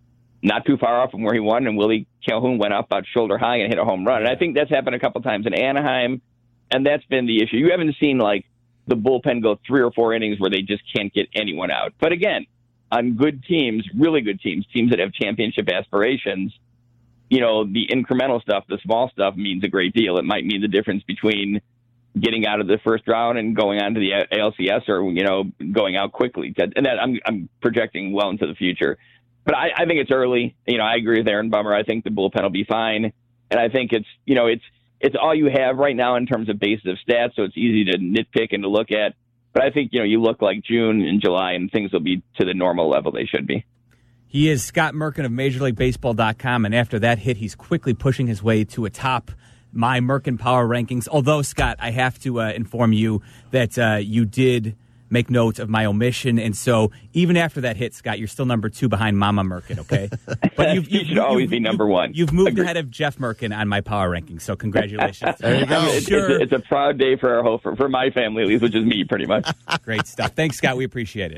not too far off from where he won, and Willie Calhoun went up about shoulder high and hit a home run. And I think that's happened a couple times in Anaheim, and that's been the issue. You haven't seen, like, the bullpen go three or four innings where they just can't get anyone out. But again, on good teams, really good teams, teams that have championship aspirations, you know, the incremental stuff, the small stuff means a great deal. It might mean the difference between getting out of the first round and going on to the A L C S, or, you know, going out quickly. And that I'm, I'm projecting well into the future. But I, I think it's early. You know, I agree with Aaron Bummer. I think the bullpen will be fine. And I think it's, you know, it's, it's all you have right now in terms of basis of stats, so it's easy to nitpick and to look at. But I think, you know, you look like June and July and things will be to the normal level they should be. He is Scott Merkin of Major League Baseball dot com, and after that hit, he's quickly pushing his way to atop my Merkin Power Rankings. Although, Scott, I have to uh, inform you that uh, you did make note of my omission, and so even after that hit, Scott, you're still number two behind Mama Merkin, okay? But you've, you should you've, always you've, be number one. You've moved Agreed. ahead of Jeff Merkin on my Power Rankings, so congratulations. There you go. It's, sure. it's, a, it's a proud day for our whole, for, for my family, at least, which is me, pretty much. Great stuff. Thanks, Scott. We appreciate it.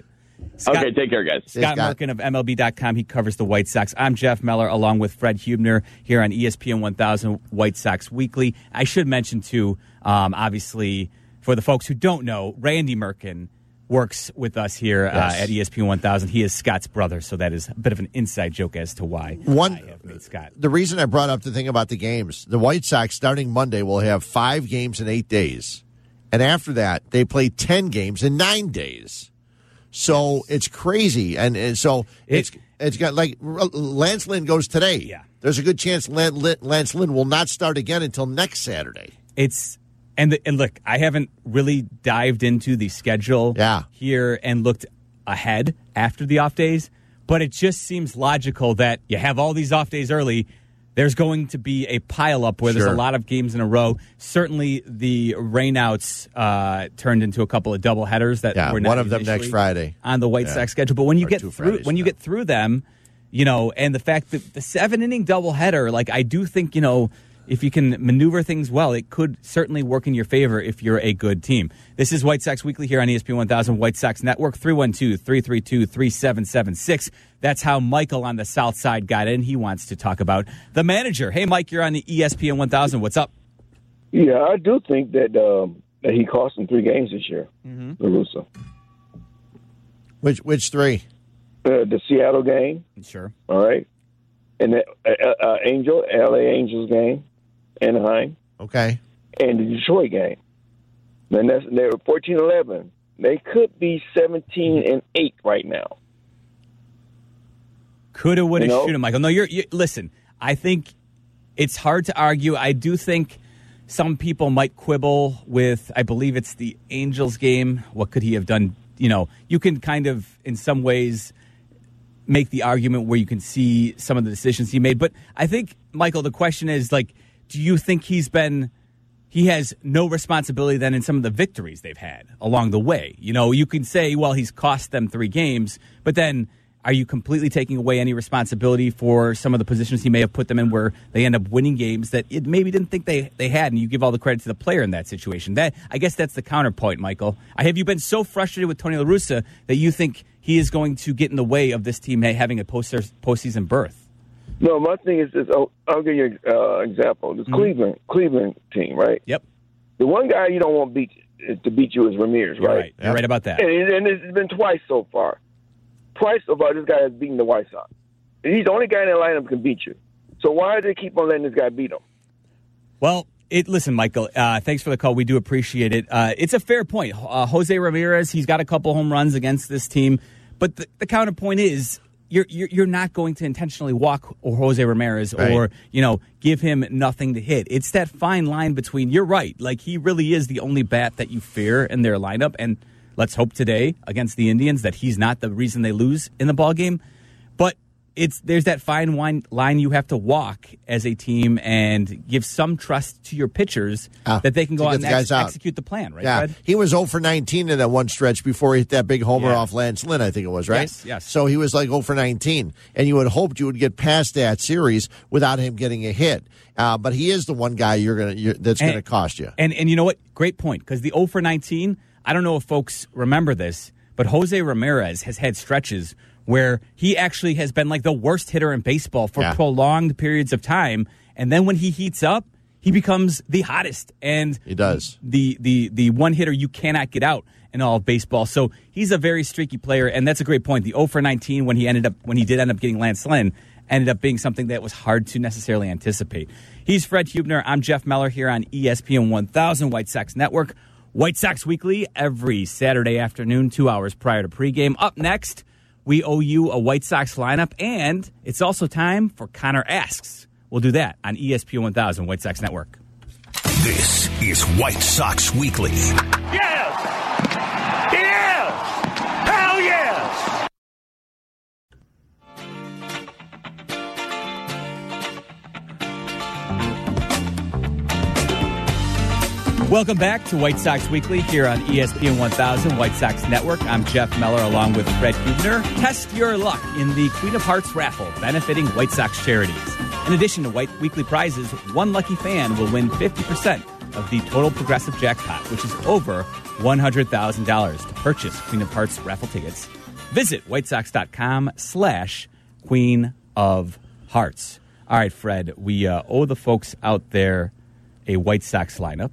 Scott, okay, take care, guys. Scott Merkin of M L B dot com. He covers the White Sox. I'm Jeff Meller, along with Fred Hubner here on E S P N one thousand White Sox Weekly. I should mention, too, um, obviously, for the folks who don't know, Randy Merkin works with us here yes. uh, at E S P N one thousand. He is Scott's brother, so that is a bit of an inside joke as to why One, I have made Scott. The reason I brought up the thing about the games, the White Sox starting Monday will have five games in eight days. And after that, they play ten games in nine days. So yes. it's crazy. And, and so it, it's it's got like Lance Lynn goes today. Yeah. There's a good chance Lance Lynn will not start again until next Saturday. It's And, the, and look, I haven't really dived into the schedule yeah. here and looked ahead after the off days, but it just seems logical that you have all these off days early. There's going to be a pileup where sure. there's a lot of games in a row. Certainly the rainouts uh, turned into a couple of double headers that yeah, were not one of them next Friday on the White yeah. Sox schedule. But when you or get through Fridays, when you yeah. get through them, you know, and the fact that the seven inning doubleheader, like I do think, you know, if you can maneuver things well, it could certainly work in your favor if you're a good team. This is White Sox Weekly here on E S P N one thousand White Sox Network, three one two, three three two, three seven seven six. That's how Michael on the South Side got in. He wants to talk about the manager. Hey, Mike, you're on the E S P N one thousand. What's up? Yeah, I do think that um, that he cost him three games this year, mm-hmm. La Russa. Which, which three? Uh, the Seattle game. Sure. All right. And the uh, uh, Angel, L A Angels game. Anaheim. Okay. And the Detroit game. And that's, they were fourteen eleven. They could be seventeen and eight right now. Coulda, woulda, you know? shoulda, Michael. No, you're, you listen, I think it's hard to argue. I do think some people might quibble with, I believe it's the Angels game. What could he have done? You know, you can kind of, in some ways, make the argument where you can see some of the decisions he made. But I think, Michael, the question is, like, do you think he's been, he has no responsibility then in some of the victories they've had along the way? You know, you can say, well, he's cost them three games, but then are you completely taking away any responsibility for some of the positions he may have put them in where they end up winning games that it maybe didn't think they, they had, and you give all the credit to the player in that situation? That I guess that's the counterpoint, Michael. Have you been so frustrated with Tony La Russa that you think he is going to get in the way of this team having a post postseason berth? No, my thing is this. I'll, I'll give you an uh, example. This mm-hmm. Cleveland Cleveland team, right? Yep. The one guy you don't want beat to beat you is Ramirez, You're right? right. You're yep. right about that. And, and it's been twice so far. Twice so far, this guy has beaten the White Sox. And he's the only guy in the lineup can beat you. So why do they keep on letting this guy beat him? Well, it, listen, Michael, uh, thanks for the call. We do appreciate it. Uh, it's a fair point. Uh, Jose Ramirez, he's got a couple home runs against this team. But the, the counterpoint is, You're, you're you're not going to intentionally walk Jose Ramirez right. or, you know, give him nothing to hit. It's that fine line between, you're right, like he really is the only bat that you fear in their lineup. And let's hope today against the Indians that he's not the reason they lose in the ballgame. But it's there's that fine line, line you have to walk as a team and give some trust to your pitchers uh, that they can go out and ex- execute the plan, right, yeah. Fred? He was oh for nineteen in that one stretch before he hit that big homer yeah. off Lance Lynn, I think it was, right? Yes, yes. So he was like oh for nineteen, and you had hoped you would get past that series without him getting a hit. Uh, but he is the one guy you're gonna you're, that's going to cost you. And and you know what? Great point, because the oh for nineteen, I don't know if folks remember this, but Jose Ramirez has had stretches where he actually has been like the worst hitter in baseball for yeah. prolonged periods of time. And then when he heats up, he becomes the hottest. And he does. The, the, the one hitter you cannot get out in all of baseball. So he's a very streaky player, and that's a great point. The oh for nineteen, when he ended up, when he did end up getting Lance Lynn, ended up being something that was hard to necessarily anticipate. He's Fred Hubner. I'm Jeff Meller here on E S P N one thousand White Sox Network. White Sox Weekly every Saturday afternoon, two hours prior to pregame. Up next, we owe you a White Sox lineup, and it's also time for Connor Asks. We'll do that on E S P N one thousand White Sox Network. This is White Sox Weekly. Yes! Yes! Hell yes! Welcome back to White Sox Weekly here on E S P N one thousand White Sox Network. I'm Jeff Meller along with Fred Hubner. Test your luck in the Queen of Hearts raffle benefiting White Sox charities. In addition to White Weekly prizes, one lucky fan will win fifty percent of the total progressive jackpot, which is over one hundred thousand dollars. To purchase Queen of Hearts raffle tickets, Visit whitesox.com slash Queen of Hearts. All right, Fred, we uh, owe the folks out there a White Sox lineup.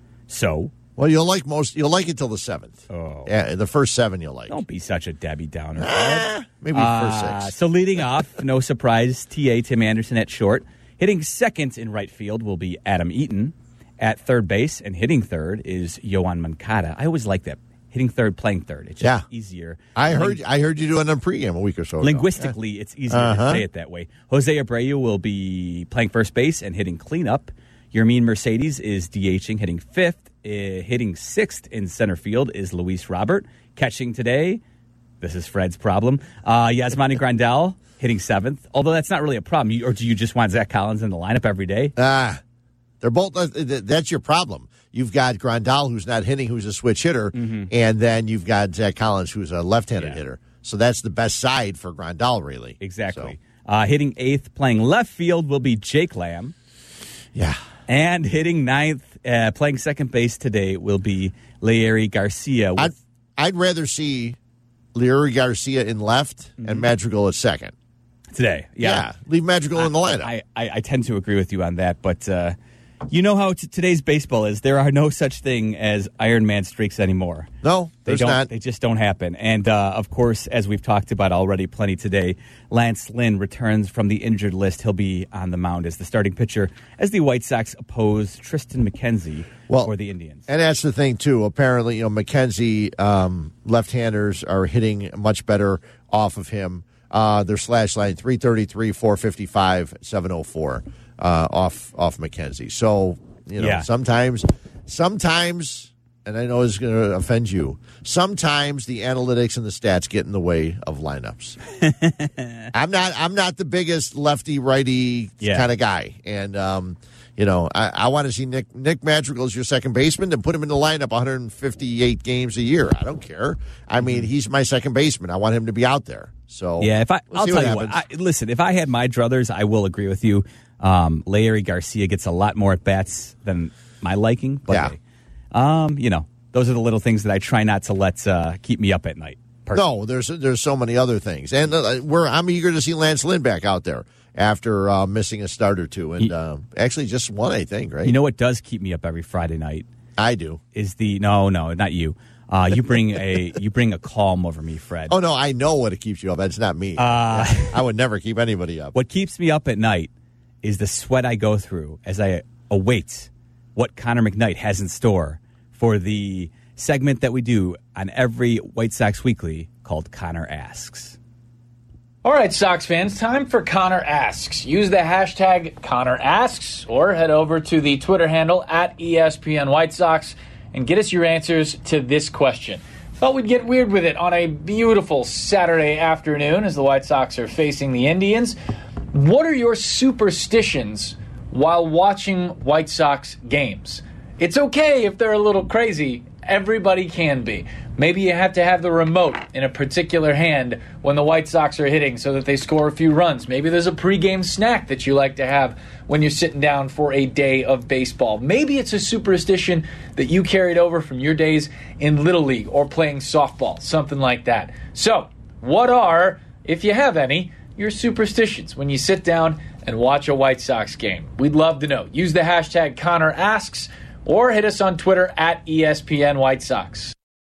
So, well, you'll like most. You'll like it till the seventh. Oh, yeah, the first seven you'll like. Don't be such a Debbie Downer. Ah, maybe uh, first six. So, leading off, no surprise, T A Tim Anderson at short. Hitting second in right field will be Adam Eaton. At third base and hitting third is Yoan Moncada. I always like that. Hitting third, playing third. It's just yeah. easier. I heard. I heard you do it on pregame a week or so ago. Linguistically, yeah. It's easier uh-huh. to say it that way. Jose Abreu will be playing first base and hitting cleanup. Yermin Mercedes is DHing, hitting fifth. Uh, hitting sixth in center field is Luis Robert. Catching today, this is Fred's problem, uh, Yasmani Grandal hitting seventh. Although that's not really a problem. You, or do you just want Zach Collins in the lineup every day? Ah, they're both. Uh, that's your problem. You've got Grandal, who's not hitting, who's a switch hitter, mm-hmm. and then you've got Zach Collins, who's a left-handed yeah. hitter. So that's the best side for Grandal, really. Exactly. So. Uh, hitting eighth, playing left field will be Jake Lamb. Yeah. And hitting ninth, uh, playing second base today will be Leury Garcia. With- I'd, I'd rather see Leury Garcia in left mm-hmm. and Madrigal at second. Today, yeah. Yeah, leave Madrigal I, in the lineup. I, I, I tend to agree with you on that, but uh, you know how t- today's baseball is. There are no such thing as Iron Man streaks anymore. No, there's they don't, not. They just don't happen. And, uh, of course, as we've talked about already plenty today, Lance Lynn returns from the injured list. He'll be on the mound as the starting pitcher as the White Sox oppose Tristan McKenzie well, for the Indians. And that's the thing, too. Apparently, you know, McKenzie, um, left-handers are hitting much better off of him. Uh, their slash line, three thirty-three, four fifty-five, seven oh four, uh, off off McKenzie. So, you know, yeah. sometimes, sometimes, and I know it's going to offend you, sometimes the analytics and the stats get in the way of lineups. I'm not I'm not the biggest lefty-righty yeah. kind of guy. And, um, you know, I, I want to see Nick Nick Madrigal as your second baseman and put him in the lineup one hundred fifty-eight games a year. I don't care. I mean, he's my second baseman. I want him to be out there. So yeah, if I, we'll I'll tell what you happens. what. I, listen, if I had my druthers, I will agree with you. Um, Leury Garcia gets a lot more at bats than my liking. But yeah. hey, um, you know, those are the little things that I try not to let uh, keep me up at night. Personally. No, there's there's so many other things, and uh, we're I'm eager to see Lance Lynn back out there after uh, missing a start or two, and you, uh, actually just one, I think. Right? You know what does keep me up every Friday night? I do. Is the no, no, not you. Uh, you bring a you bring a calm over me, Fred. Oh no, I know what it keeps you up. It's not me. Uh, I would never keep anybody up. What keeps me up at night is the sweat I go through as I await what Connor McKnight has in store for the segment that we do on every White Sox Weekly called Connor Asks. All right, Sox fans, time for Connor Asks. Use the hashtag Connor Asks or head over to the Twitter handle at E S P N White Sox and get us your answers to this question. Thought we'd get weird with it on a beautiful Saturday afternoon as the White Sox are facing the Indians. What are your superstitions while watching White Sox games? It's okay if they're a little crazy. Everybody can be. Maybe you have to have the remote in a particular hand when the White Sox are hitting so that they score a few runs. Maybe there's a pregame snack that you like to have when you're sitting down for a day of baseball. Maybe it's a superstition that you carried over from your days in Little League or playing softball, something like that. So, what are, if you have any, your superstitions when you sit down and watch a White Sox game? We'd love to know. Use the hashtag Connor Asks or hit us on Twitter at E S P N White Sox.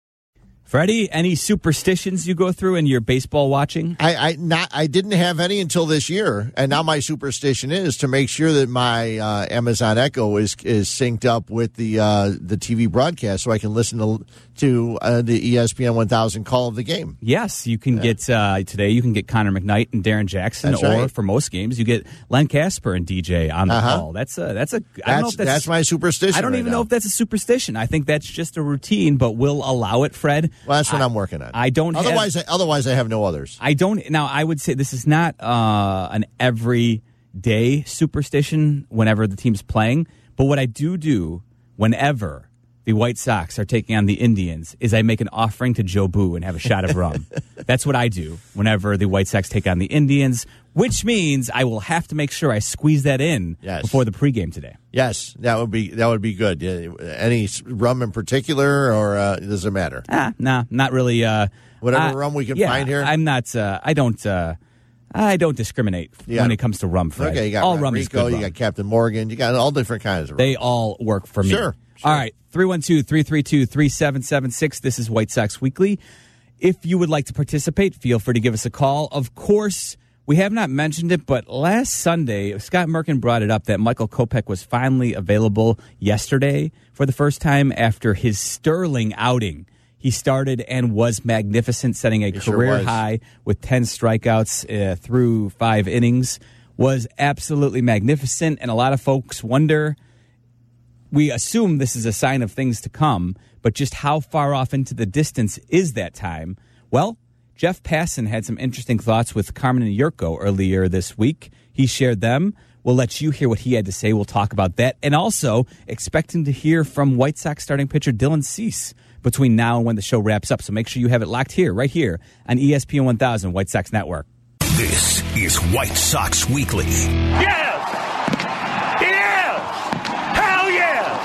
Freddie, any superstitions you go through in your baseball watching? I, I not I didn't have any until this year, and now my superstition is to make sure that my uh, Amazon Echo is is synced up with the uh, the T V broadcast, so I can listen to to uh, the E S P N one thousand call of the game. Yes, you can yeah. get uh, today. You can get Connor McKnight and Darren Jackson, that's or right. for most games, you get Len Casper and D J on the uh-huh. call. That's a that's a. That's, I don't know if that's, that's my superstition. I don't right even now. know if that's a superstition. I think that's just a routine, but we'll allow it, Fred. Well, that's what I, I'm working on. I don't. Otherwise, have, I, otherwise I have no others. I don't. Now, I would say this is not uh, an everyday superstition whenever the team's playing. But what I do do whenever the White Sox are taking on the Indians is I make an offering to Joe Boo and have a shot of rum. That's what I do whenever the White Sox take on the Indians, which means I will have to make sure I squeeze that in yes. before the pregame today. Yes, that would be that would be good. Yeah, any rum in particular, or uh, does it matter? Ah, nah, not really. Uh, Whatever uh, rum we can yeah, find here. I'm not. Uh, I don't. Uh, I don't discriminate Yeah. when it comes to rum, Fred. Okay, you got all Rodrigo, rum is good you rum. got Captain Morgan, you got all different kinds of rum. They all work for me. Sure, sure. All right, three one two, three three two, three seven seven six. This is White Sox Weekly. If you would like to participate, feel free to give us a call. Of course, we have not mentioned it, but last Sunday, Scott Merkin brought it up that Michael Kopech was finally available yesterday for the first time after his sterling outing. He started and was magnificent, setting a He sure career was. high with ten strikeouts uh, through five innings. Was absolutely magnificent, and a lot of folks wonder, we assume this is a sign of things to come, but just how far off into the distance is that time? Well, Jeff Passan had some interesting thoughts with Carmen and Yurko earlier this week. He shared them. We'll let you hear what he had to say. We'll talk about that. And also expecting to hear from White Sox starting pitcher Dylan Cease between now and when the show wraps up. So make sure you have it locked here, right here on E S P N one thousand, White Sox Network. This is White Sox Weekly. Yes! Yes! Hell yes!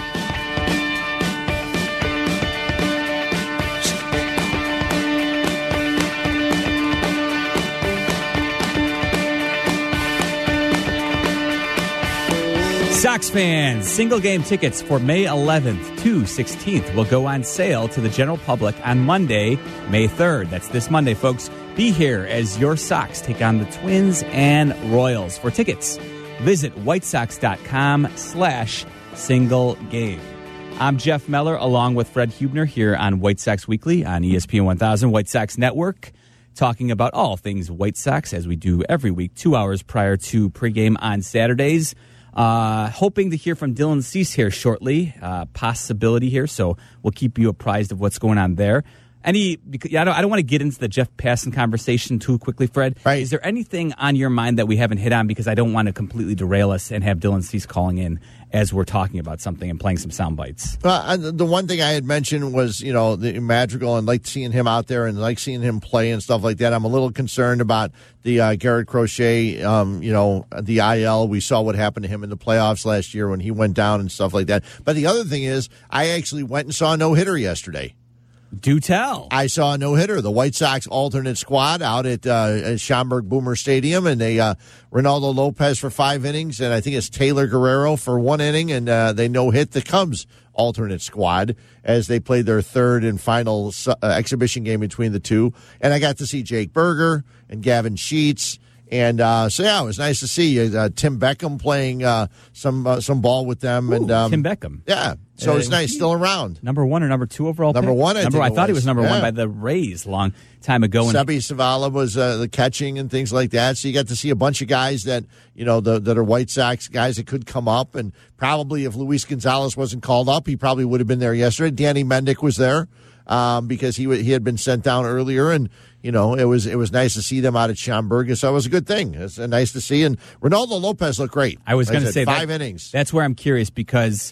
Sox fans, single game tickets for May eleventh to sixteenth will go on sale to the general public on Monday, May third. That's this Monday, folks. Be here as your Sox take on the Twins and Royals. For tickets, visit whitesox.com slash single game. I'm Jeff Meller along with Fred Hubner here on White Sox Weekly on E S P N one thousand, White Sox Network, talking about all things White Sox as we do every week, two hours prior to pregame on Saturdays. Uh, hoping to hear from Dylan Cease here shortly, uh, possibility here, so we'll keep you apprised of what's going on there. Any, I don't, I don't want to get into the Jeff Passan conversation too quickly, Fred. Right. Is there anything on your mind that we haven't hit on, because I don't want to completely derail us and have Dylan Cease calling in as we're talking about something and playing some sound bites? Uh, the one thing I had mentioned was, you know, the Madrigal, and like seeing him out there and like seeing him play and stuff like that. I'm a little concerned about the uh, Garrett Crochet, um, you know, the I L. We saw what happened to him in the playoffs last year when he went down and stuff like that. But the other thing is, I actually went and saw a no-hitter yesterday. Do tell. I saw a no-hitter. The White Sox alternate squad out at, uh, at Schaumburg Boomer Stadium, and they uh, Ronaldo Lopez for five innings, and I think it's Taylor Guerrero for one inning, and uh, they no-hit the Cubs alternate squad as they played their third and final uh, exhibition game between the two. And I got to see Jake Berger and Gavin Sheets. And uh, so, yeah, it was nice to see uh, Tim Beckham playing uh, some uh, some ball with them. Ooh, and um, Tim Beckham. Yeah, so Uh, it's nice, still around. Number one or number two overall Number pick? one, I number, think I it thought he was. was number Yeah. one by the Rays a long time ago. And Sebi Savala was uh, the catching and things like that. So you got to see a bunch of guys that, you know, the, that are White Sox guys that could come up. And probably if Luis Gonzalez wasn't called up, he probably would have been there yesterday. Danny Mendick was there um, because he w- he had been sent down earlier. And, you know, it was it was nice to see them out at Schaumburg. So it was a good thing. It's uh, nice to see. And Ronaldo Lopez looked great. I was Like going to said, say five that, innings. That's where I'm curious, because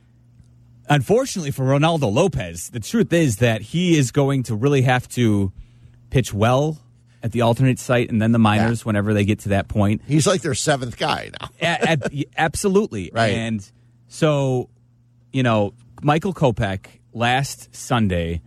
unfortunately for Ronaldo Lopez, the truth is that he is going to really have to pitch well at the alternate site and then the minors Yeah. whenever they get to that point. He's like their seventh guy now. a- ab- absolutely. Right. And so, you know, Michael Kopech last Sunday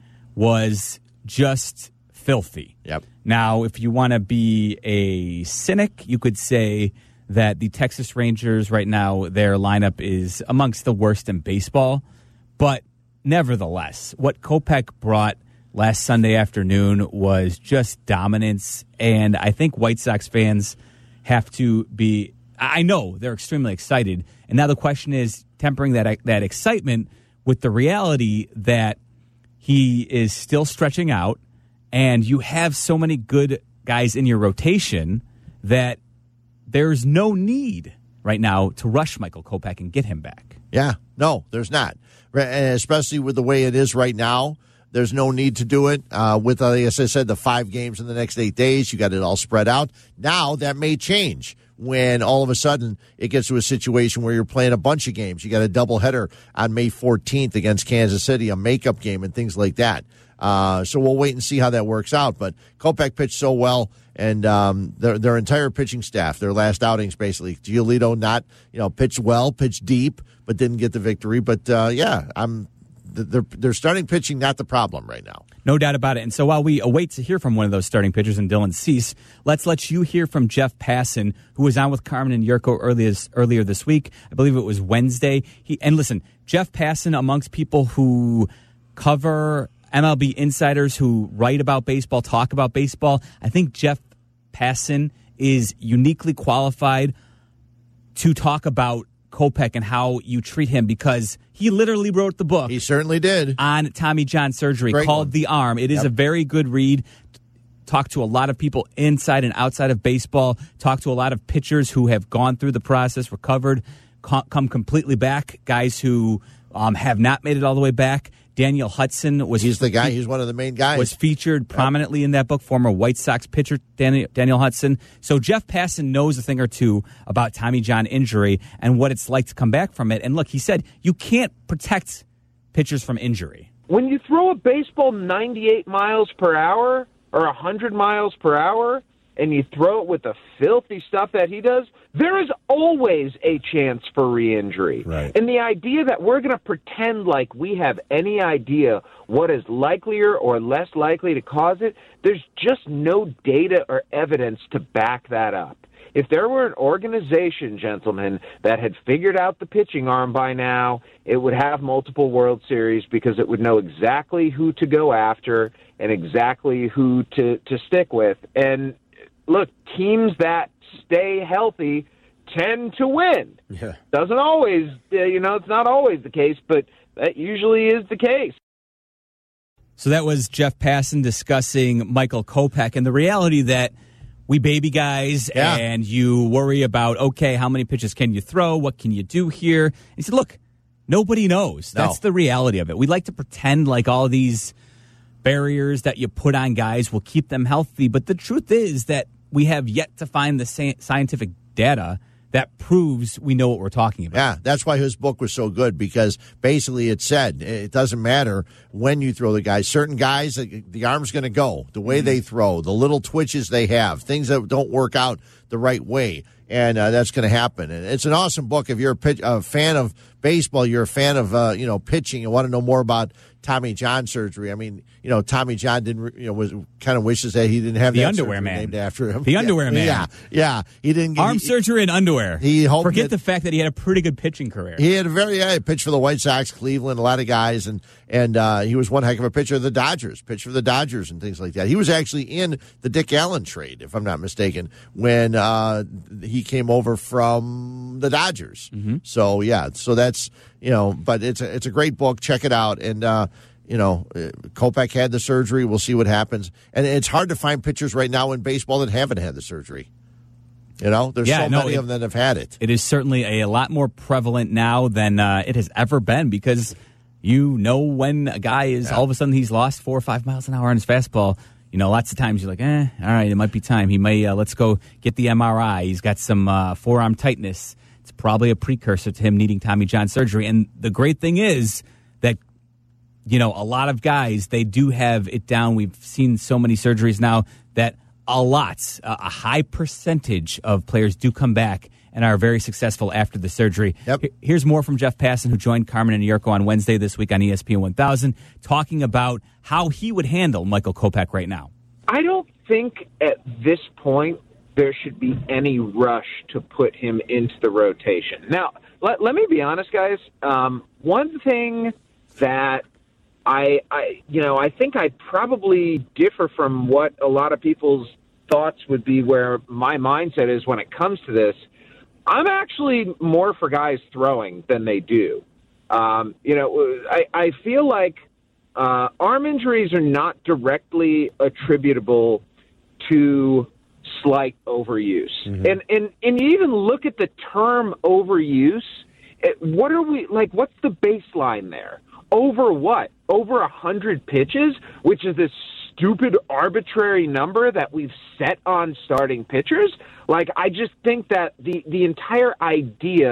was just filthy. Yep. Now, if you want to be a cynic, you could say that the Texas Rangers right now, their lineup is amongst the worst in baseball. But nevertheless, what Kopech brought last Sunday afternoon was just dominance. And I think White Sox fans have to be, I know they're extremely excited. And now the question is tempering that that excitement with the reality that he is still stretching out, and you have so many good guys in your rotation that there's no need right now to rush Michael Kopech and get him back. Yeah, no, there's not. And especially with the way it is right now, there's no need to do it. Uh, with, uh, as I said, the five games in the next eight days, you got it all spread out. Now that may change when all of a sudden it gets to a situation where you're playing a bunch of games. You got a doubleheader on May fourteenth against Kansas City, a makeup game and things like that. Uh, so we'll wait and see how that works out. But Kopech pitched so well, and um, their their entire pitching staff, their last outings basically, Giolito not you know pitched well, pitched deep, but didn't get the victory. But uh, yeah, I'm they're, they're starting pitching, not the problem right now. No doubt about it. And so while we await to hear from one of those starting pitchers in Dylan Cease, let's let you hear from Jeff Passan, who was on with Carmen and Yurko earlier, earlier this week. I believe it was Wednesday. He And listen, Jeff Passan, amongst people who cover M L B insiders, who write about baseball, talk about baseball, I think Jeff Passan is uniquely qualified to talk about Kopech and how you treat him, because he literally wrote the book. He certainly did. On Tommy John surgery, Great called one. The Arm. It is Yep. a very good read. Talk to a lot of people inside and outside of baseball. Talk to a lot of pitchers who have gone through the process, recovered, co- come completely back. Guys who um, have not made it all the way back. Daniel Hudson was He's the guy. He's one of the main guys. Was featured prominently in that book, former White Sox pitcher Daniel, Daniel Hudson. So Jeff Passan knows a thing or two about Tommy John injury and what it's like to come back from it. And look, he said you can't protect pitchers from injury. When you throw a baseball ninety-eight miles per hour or one hundred miles per hour and you throw it with the filthy stuff that he does, there is always a chance for re-injury. Right. And the idea that we're going to pretend like we have any idea what is likelier or less likely to cause it, there's just no data or evidence to back that up. If there were an organization, gentlemen, that had figured out the pitching arm by now, it would have multiple World Series because it would know exactly who to go after and exactly who to, to stick with. And look, teams that stay healthy tend to win. Yeah. Doesn't always, uh, you know, it's not always the case, but that usually is the case. So that was Jeff Passan discussing Michael Kopech and the reality that we baby guys Yeah. and you worry about, okay, how many pitches can you throw? What can you do here? He said, look, nobody knows. No. That's the reality of it. We like to pretend like all these barriers that you put on guys will keep them healthy. But the truth is that we have yet to find the scientific data that proves we know what we're talking about. Yeah, that's why his book was so good, because basically it said it doesn't matter when you throw the guys. Certain guys, the arm's going to go, the way mm-hmm. they throw, the little twitches they have, things that don't work out the right way, and uh, that's going to happen. And it's an awesome book. If you're a, pitch, a fan of baseball, you're a fan of uh, you know pitching, and want to know more about Tommy John surgery. I mean, you know, Tommy John didn't, you know, was kind of wishes that he didn't have the that underwear surgery man named after him. The yeah. underwear man. Yeah, yeah. He didn't get arm he, surgery and underwear. He hoped forget that, the fact that he had a pretty good pitching career. He had a very yeah, he pitched for the White Sox, Cleveland, a lot of guys, and and uh, he was one heck of a pitcher of the Dodgers, pitched for the Dodgers and things like that. He was actually in the Dick Allen trade, if I'm not mistaken, when uh, he came over from the Dodgers. Mm-hmm. So yeah, so that's you know, but it's a it's a great book. Check it out. And uh, you know, Kopech had the surgery. We'll see what happens. And it's hard to find pitchers right now in baseball that haven't had the surgery. You know, there's yeah, so no, many it, of them that have had it. It is certainly a, a lot more prevalent now than uh, it has ever been, because you know when a guy is, yeah. all of a sudden he's lost four or five miles an hour on his fastball. You know, lots of times you're like, eh, all right, it might be time. He may, uh, let's go get the M R I. He's got some uh, forearm tightness. It's probably a precursor to him needing Tommy John surgery. And the great thing is that, you know, a lot of guys, they do have it down. We've seen so many surgeries now that a lot, a high percentage of players do come back and are very successful after the surgery. Yep. Here's more from Jeff Passan, who joined Carmen and Yurko on Wednesday this week on E S P N one thousand, talking about how he would handle Michael Kopech right now. I don't think at this point there should be any rush to put him into the rotation. Now, let, let me be honest, guys. Um, one thing that I, I, you know, I think I probably differ from what a lot of people's thoughts would be, where my mindset is when it comes to this. I'm actually more for guys throwing than they do. Um, you know, I, I feel like uh, arm injuries are not directly attributable to slight overuse. Mm-hmm. And, and, and you even look at the term overuse, it, what are we, like, what's the baseline there? Over what? Over a hundred pitches, which is this stupid arbitrary number that we've set on starting pitchers? Like, I just think that the, the entire idea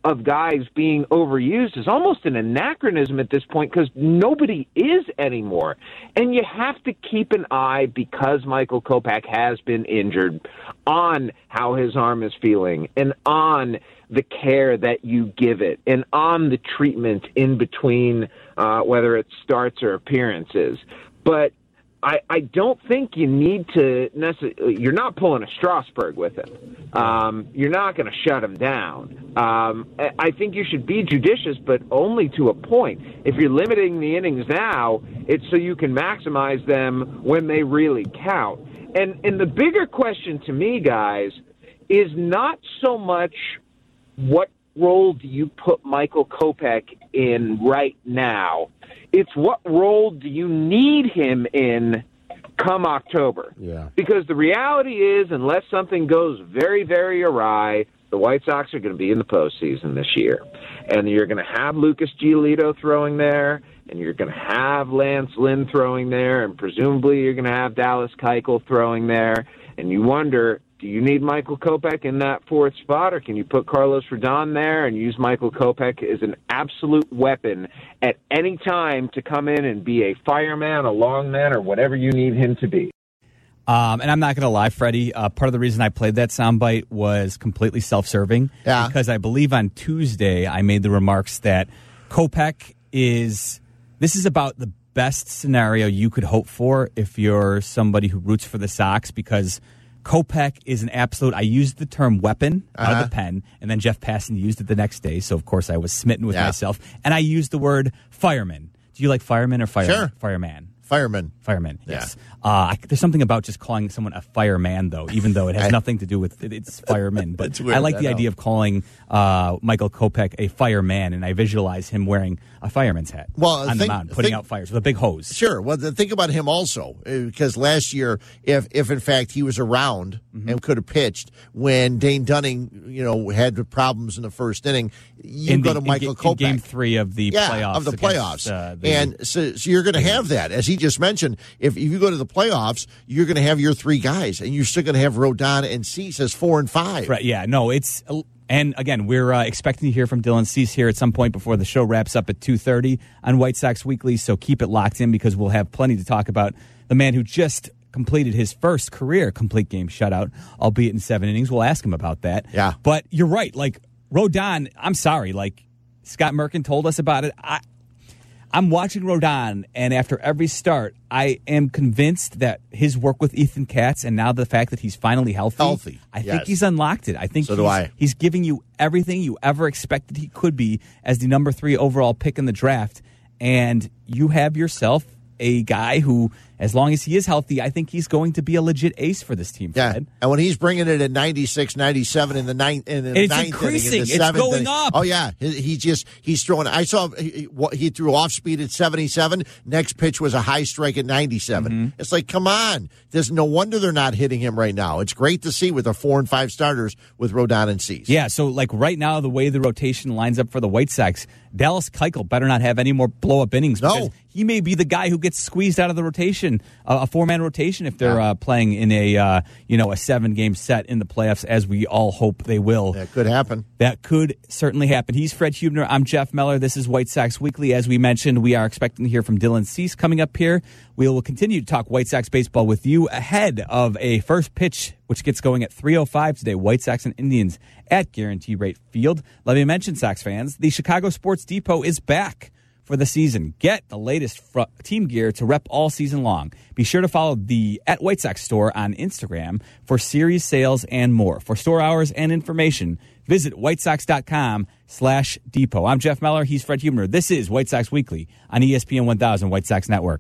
of guys being overused is almost an anachronism at this point because nobody is anymore. And you have to keep an eye, because Michael Kopech has been injured, on how his arm is feeling and on the care that you give it and on the treatment in between, uh, whether it starts or appearances. But I, I don't think you need to necessarily – you're not pulling a Strasburg with him. Um, you're not going to shut him down. Um, I think you should be judicious, but only to a point. If you're limiting the innings now, it's so you can maximize them when they really count. And, and the bigger question to me, guys, is not so much what role do you put Michael Kopech in right now. It's what role do you need him in come October? Yeah. Because the reality is, unless something goes very, very awry, the White Sox are going to be in the postseason this year. And you're going to have Lucas Giolito throwing there, and you're going to have Lance Lynn throwing there, and presumably you're going to have Dallas Keuchel throwing there. And you wonder, do you need Michael Kopech in that fourth spot, or can you put Carlos Rodon there and use Michael Kopech as an absolute weapon at any time to come in and be a fireman, a long man, or whatever you need him to be? Um, and I'm not going to lie, Freddie, uh, part of the reason I played that soundbite was completely self-serving. Yeah. Because I believe on Tuesday I made the remarks that Kopech is – this is about the best scenario you could hope for if you're somebody who roots for the Sox, because – Kopech is an absolute, I used the term weapon out uh-huh. of the pen, and then Jeff Passan used it the next day, so of course I was smitten with yeah. myself. And I used the word fireman. Do you like fireman or fire, sure. fireman? Fireman. Fireman, yeah. yes. Uh, I, there's something about just calling someone a fireman, though, even though it has I, nothing to do with it. It's fireman. But weird, I like I the know. idea of calling uh, Michael Kopech a fireman, and I visualize him wearing a fireman's hat well, on think, the mound, putting think, out fires with a big hose. Sure. Well, then think about him also, because last year, if if in fact he was around mm-hmm. and could have pitched when Dane Dunning, you know, had the problems in the first inning, you in go the, to Michael in, Kopech. In game three of the yeah, playoffs. of the against, playoffs. Uh, the, and so, so you're going to have that. As he just mentioned, if, if you go to the playoffs, you're going to have your three guys, and you're still going to have Rodon and Cease as four and five. Right, yeah, no, it's... And again, we're uh, expecting to hear from Dylan Cease here at some point before the show wraps up at two thirty on White Sox Weekly, so keep it locked in because we'll have plenty to talk about. The man who just completed his first career complete game shutout, albeit in seven innings. We'll ask him about that. Yeah. But you're right, like, Rodon, I'm sorry, like, Scott Merkin told us about it. I, I'm watching Rodon, and after every start, I am convinced that his work with Ethan Katz and now the fact that he's finally healthy, healthy. I yes. think he's unlocked it. I think so he's, do I. he's giving you everything you ever expected he could be as the number three overall pick in the draft, and you have yourself a guy who, as long as he is healthy, I think he's going to be a legit ace for this team, Fred. Yeah, and when he's bringing it at ninety-six, ninety-seven in the ninth, in the it's ninth increasing. inning, in the it's seventh going inning. up. Oh yeah, he, he just he's throwing. I saw he, he threw off speed at seventy-seven. Next pitch was a high strike at ninety-seven. Mm-hmm. It's like, come on. There's no wonder they're not hitting him right now. It's great to see with the four and five starters with Rodon and Cease. Yeah, so like right now, the way the rotation lines up for the White Sox, Dallas Keuchel better not have any more blow up innings. No. He may be the guy who gets squeezed out of the rotation, uh, a four-man rotation, if they're uh, playing in a uh, you know a seven-game set in the playoffs, as we all hope they will. That could happen. That could certainly happen. He's Fred Hubner. I'm Jeff Meller. This is White Sox Weekly. As we mentioned, we are expecting to hear from Dylan Cease coming up here. We will continue to talk White Sox baseball with you ahead of a first pitch, which gets going at three oh five today. White Sox and Indians at Guarantee Rate Field. Let me mention, Sox fans, the Chicago Sports Depot is back for the season. Get the latest fr- team gear to rep all season long. Be sure to follow the at White Sox store on Instagram for series sales and more. For store hours and information, visit whitesox.com slash depot. I'm Jeff Meller. He's Fred Hubner. This is White Sox Weekly on E S P N one thousand White Sox Network.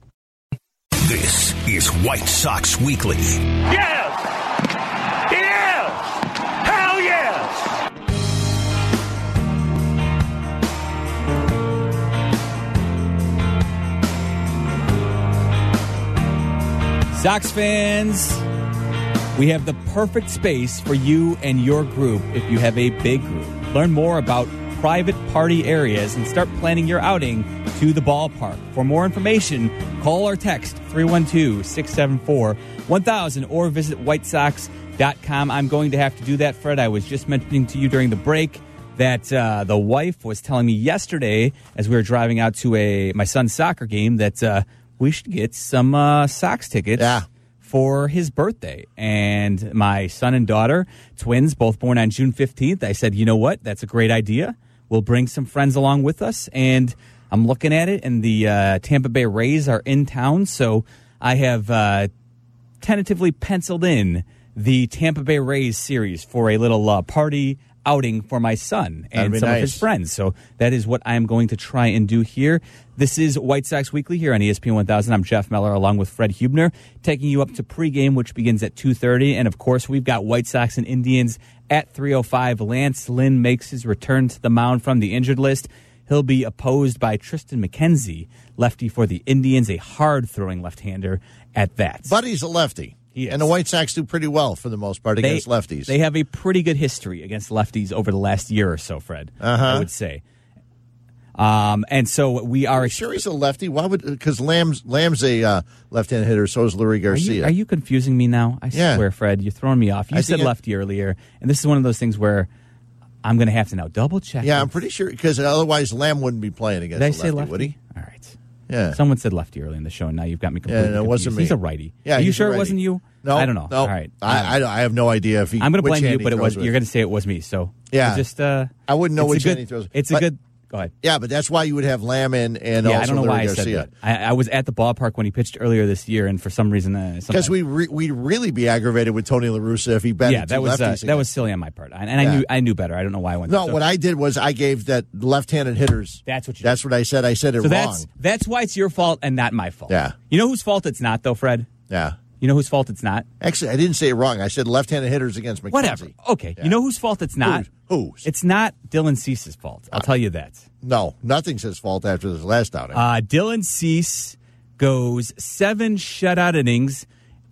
This is White Sox Weekly. Yes! Yes! Hell yes! Sox fans, we have the perfect space for you and your group if you have a big group. Learn more about private party areas and start planning your outing to the ballpark. For more information, call or text three one two, six seven four, one thousand or visit white sox dot com. I'm going to have to do that, Fred. I was just mentioning to you during the break, that uh, the wife was telling me yesterday as we were driving out to a my son's soccer game that uh, we should get some uh, Sox tickets yeah. for his birthday. And my son and daughter, twins, both born on June fifteenth, I said, you know what? That's a great idea. We'll bring some friends along with us. And I'm looking at it, and the uh, Tampa Bay Rays are in town, so I have uh, tentatively penciled in the Tampa Bay Rays series for a little uh, party outing for my son and some nice. of his friends. So that is what I'm going to try and do here. This is White Sox Weekly here on E S P N one thousand. I'm Jeff Meller along with Fred Hubner, taking you up to pregame, which begins at two thirty. And, of course, we've got White Sox and Indians at three oh five. Lance Lynn makes his return to the mound from the injured list. He'll be opposed by Tristan McKenzie, lefty for the Indians, a hard-throwing left-hander at that. But he's a lefty. He is. And the White Sox do pretty well, for the most part, against they, lefties. They have a pretty good history against lefties over the last year or so, Fred, uh-huh. I would say. Um, and so we are... Are you sure he's a lefty? Why would... Because Lamb's, Lamb's a uh, left-handed hitter, so is Lurie Garcia. Are you, are you confusing me now? I yeah. swear, Fred, you're throwing me off. You I said lefty it, earlier, and this is one of those things where I'm going to have to now double-check. Yeah, it. I'm pretty sure, because otherwise Lamb wouldn't be playing against Did I the say lefty, lefty? would he? All right. Yeah. Someone said lefty early in the show, and now you've got me completely yeah, no, it confused. wasn't me. He's a righty. Yeah, Are you he's sure a righty. it wasn't you? No. I don't know. No. All right. I, I, I have no idea if he... I'm going to blame you, he but it was. with. You're going to say it was me, so... Yeah. Just, uh, I wouldn't know which good, hand he throws. It's but, a good... Go ahead. Yeah, but that's why you would have Lamb in and yeah, also I don't know Lurie why Garcia. I said that. I, I was at the ballpark when he pitched earlier this year, and for some reason... Because uh, we re- we'd really be aggravated with Tony La Russa if he bet yeah, that was uh, lefties that was silly on my part, and, and yeah. I knew I knew better. I don't know why I went. No, so. what I did was I gave that left-handed hitters. That's what. You that's did. what I said. I said it so wrong. That's that's why it's your fault and not my fault. Yeah. You know whose fault it's not, though, Fred? Yeah. You know whose fault it's not? Actually, I didn't say it wrong. I said left-handed hitters against McKenzie. Whatever. Okay. Yeah. You know whose fault it's not? Whose? Whose? It's not Dylan Cease's fault. I'll uh, tell you that. No, nothing's his fault after this last outing. Uh, Dylan Cease goes seven shutout innings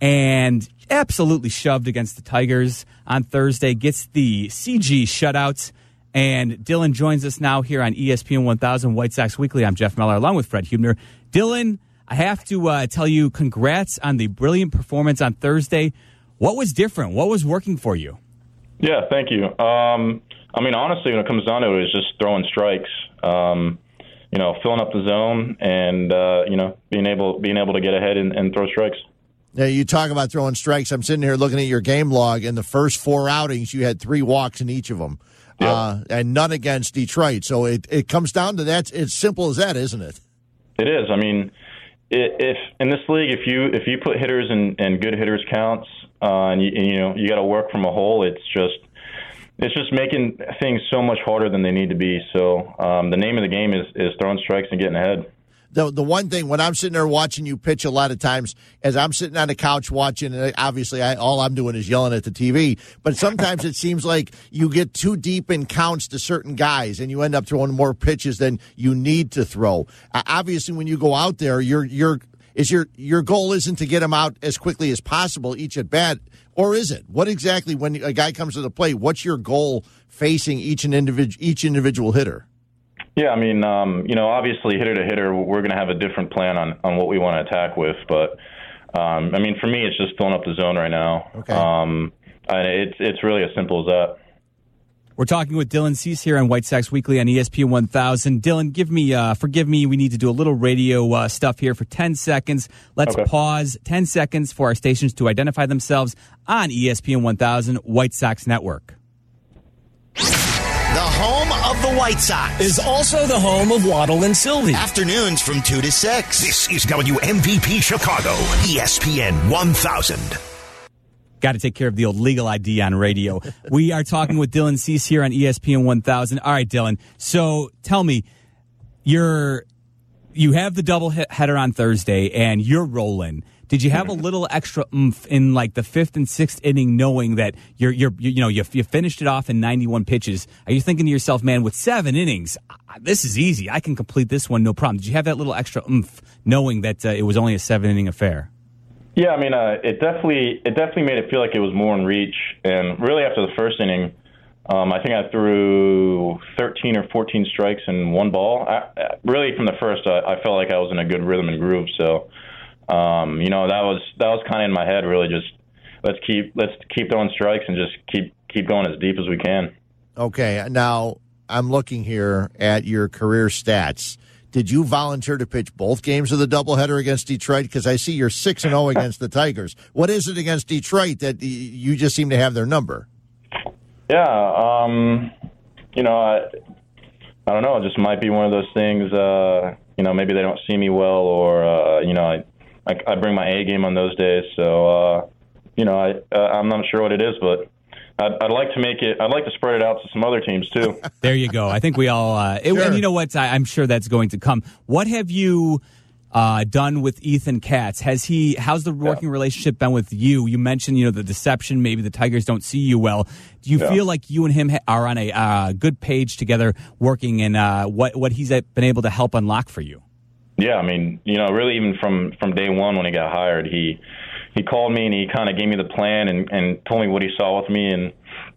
and absolutely shoved against the Tigers on Thursday. Gets the C G shutouts. And Dylan joins us now here on E S P N one thousand White Sox Weekly. I'm Jeff Meller along with Fred Hubner. Dylan, I have to uh, tell you congrats on the brilliant performance on Thursday. What was different? What was working for you? Yeah, thank you. Um, I mean, honestly, when it comes down to it, it's just throwing strikes. Um, you know, filling up the zone and uh, you know being able being able to get ahead and, and throw strikes. Now, you talk about throwing strikes. I'm sitting here looking at your game log. In the first four outings, you had three walks in each of them, yep. uh, and none against Detroit. So it, it comes down to that. It's simple as that, isn't it? It is. I mean, if in this league, if you if you put hitters in, in good hitters counts, uh, and, you, and you know you got to work from a hole, it's just it's just making things so much harder than they need to be. So um, the name of the game is, is throwing strikes and getting ahead. The the one thing, when I'm sitting there watching you pitch a lot of times, as I'm sitting on the couch watching, and obviously I, all I'm doing is yelling at the T V, but sometimes it seems like you get too deep in counts to certain guys, and you end up throwing more pitches than you need to throw. Uh, obviously, when you go out there, your your is your your goal isn't to get them out as quickly as possible each at bat, or is it? What exactly, when a guy comes to the plate, what's your goal facing each and individual each individual hitter? Yeah, I mean, um, you know, obviously hitter to hitter, we're going to have a different plan on, on what we want to attack with. But, um, I mean, for me, it's just filling up the zone right now. Okay. Um, and it's it's really as simple as that. We're talking with Dylan Cease here on White Sox Weekly on E S P N one thousand. Dylan, give me, uh, forgive me, we need to do a little radio uh, stuff here for ten seconds. Let's okay. pause ten seconds for our stations to identify themselves on E S P N one thousand White Sox Network. The home of the White Sox is also the home of Waddle and Sylvie. Afternoons from two to six. This is W M V P Chicago, E S P N one thousand. Got to take care of the old legal I D on radio. We are talking with Dylan Cease here on E S P N one thousand. All right, Dylan. So tell me, you're you have the double header on Thursday, and you're rolling. Did you have a little extra oomph in like the fifth and sixth inning, knowing that you're you're you, you know you you finished it off in ninety-one pitches? Are you thinking to yourself, man, with seven innings, this is easy. I can complete this one, no problem. Did you have that little extra oomph, knowing that uh, it was only a seven inning affair? Yeah, I mean, uh, it definitely it definitely made it feel like it was more in reach. And really, after the first inning, um, I think I threw thirteen or fourteen strikes in one ball. I, really, from the first, I, I felt like I was in a good rhythm and groove. So. Um, you know, that was that was kind of in my head. Really, just let's keep let's keep throwing strikes and just keep keep going as deep as we can. Okay, now I'm looking here at your career stats. Did you volunteer to pitch both games of the doubleheader against Detroit? Because I see you're six and zero against the Tigers. What is it against Detroit that you just seem to have their number? Yeah, um, you know, I, I don't know. It just might be one of those things. Uh, you know, maybe they don't see me well, or uh, you know, I, I I bring my A game on those days. So uh, you know, I uh, I'm not sure what it is, but I'd, I'd like to make it. I'd like to spread it out to some other teams too. There you go. I think we all. Uh, it, Sure. And you know what? I, I'm sure that's going to come. What have you uh, done with Ethan Katz? Has he? How's the working yeah. relationship been with you? You mentioned, you know, the deception. Maybe the Tigers don't see you well. Do you yeah. feel like you and him ha- are on a uh, good page together, working, and uh, what what he's been able to help unlock for you? Yeah, I mean, you know, really, even from from day one when he got hired, he. He called me and he kind of gave me the plan and, and told me what he saw with me, and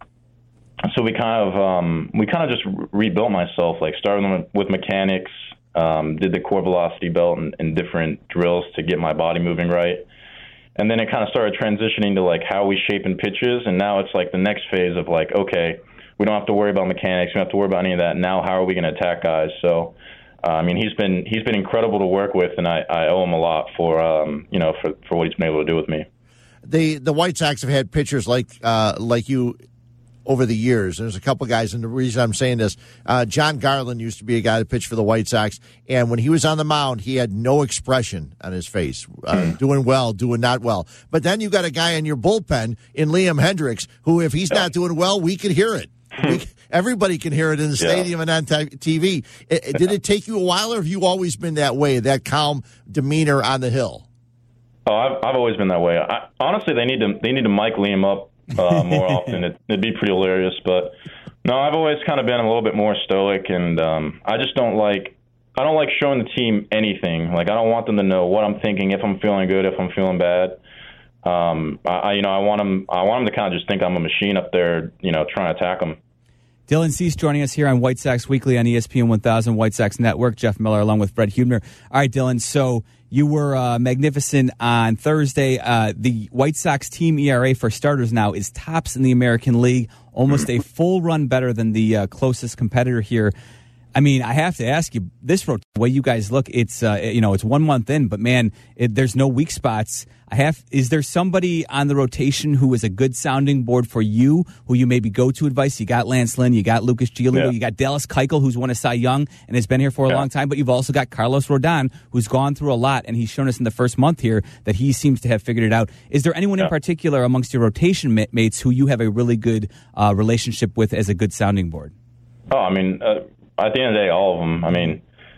so we kind of um, we kind of just re- rebuilt myself. Like started with, with mechanics, um, did the core velocity belt and, and different drills to get my body moving right, and then it kind of started transitioning to like how we shape in pitches, and now it's like the next phase of like, okay, we don't have to worry about mechanics, we don't have to worry about any of that. Now how are we going to attack guys? So. Uh, I mean, he's been he's been incredible to work with, and I, I owe him a lot for um, you know for, for what he's been able to do with me. The the White Sox have had pitchers like uh, like you over the years. There's a couple guys, and the reason I'm saying this, uh, John Garland used to be a guy that pitched for the White Sox, and when he was on the mound, he had no expression on his face, uh, doing well, doing not well. But then you got a guy in your bullpen in Liam Hendriks, who if he's not doing well, we could hear it. We, everybody can hear it in the stadium yeah. and on T V. It, it, did it take you a while, or have you always been that way, that calm demeanor on the hill? Oh, I've, I've always been that way. I, honestly, they need to they need to mic Liam up uh, more often. It, it'd be pretty hilarious. But no, I've always kind of been a little bit more stoic, and um, I just don't like I don't like showing the team anything. Like I don't want them to know what I'm thinking, if I'm feeling good, if I'm feeling bad. Um, I, you know, I want them. I want them to kind of just think I'm a machine up there, you know, trying to attack them. Dylan Cease joining us here on White Sox Weekly on E S P N one thousand White Sox Network. Jeff Miller along with Fred Hubner. All right, Dylan. So you were uh, magnificent on Thursday. Uh, the White Sox team E R A for starters now is tops in the American League, almost a full run better than the uh, closest competitor here. I mean, I have to ask you, this rot- the way you guys look, it's uh, you know, it's one month in, but man, it, there's no weak spots. I have. Is there somebody on the rotation who is a good sounding board for you, who you maybe go to advice? You got Lance Lynn, you got Lucas Giolito, yeah. you got Dallas Keuchel, who's won a Cy Young and has been here for a yeah. long time, but you've also got Carlos Rodon, who's gone through a lot, and he's shown us in the first month here that he seems to have figured it out. Is there anyone yeah. in particular amongst your rotation mates who you have a really good uh, relationship with as a good sounding board? Oh, I mean. Uh At the end of the day, all of them. I mean,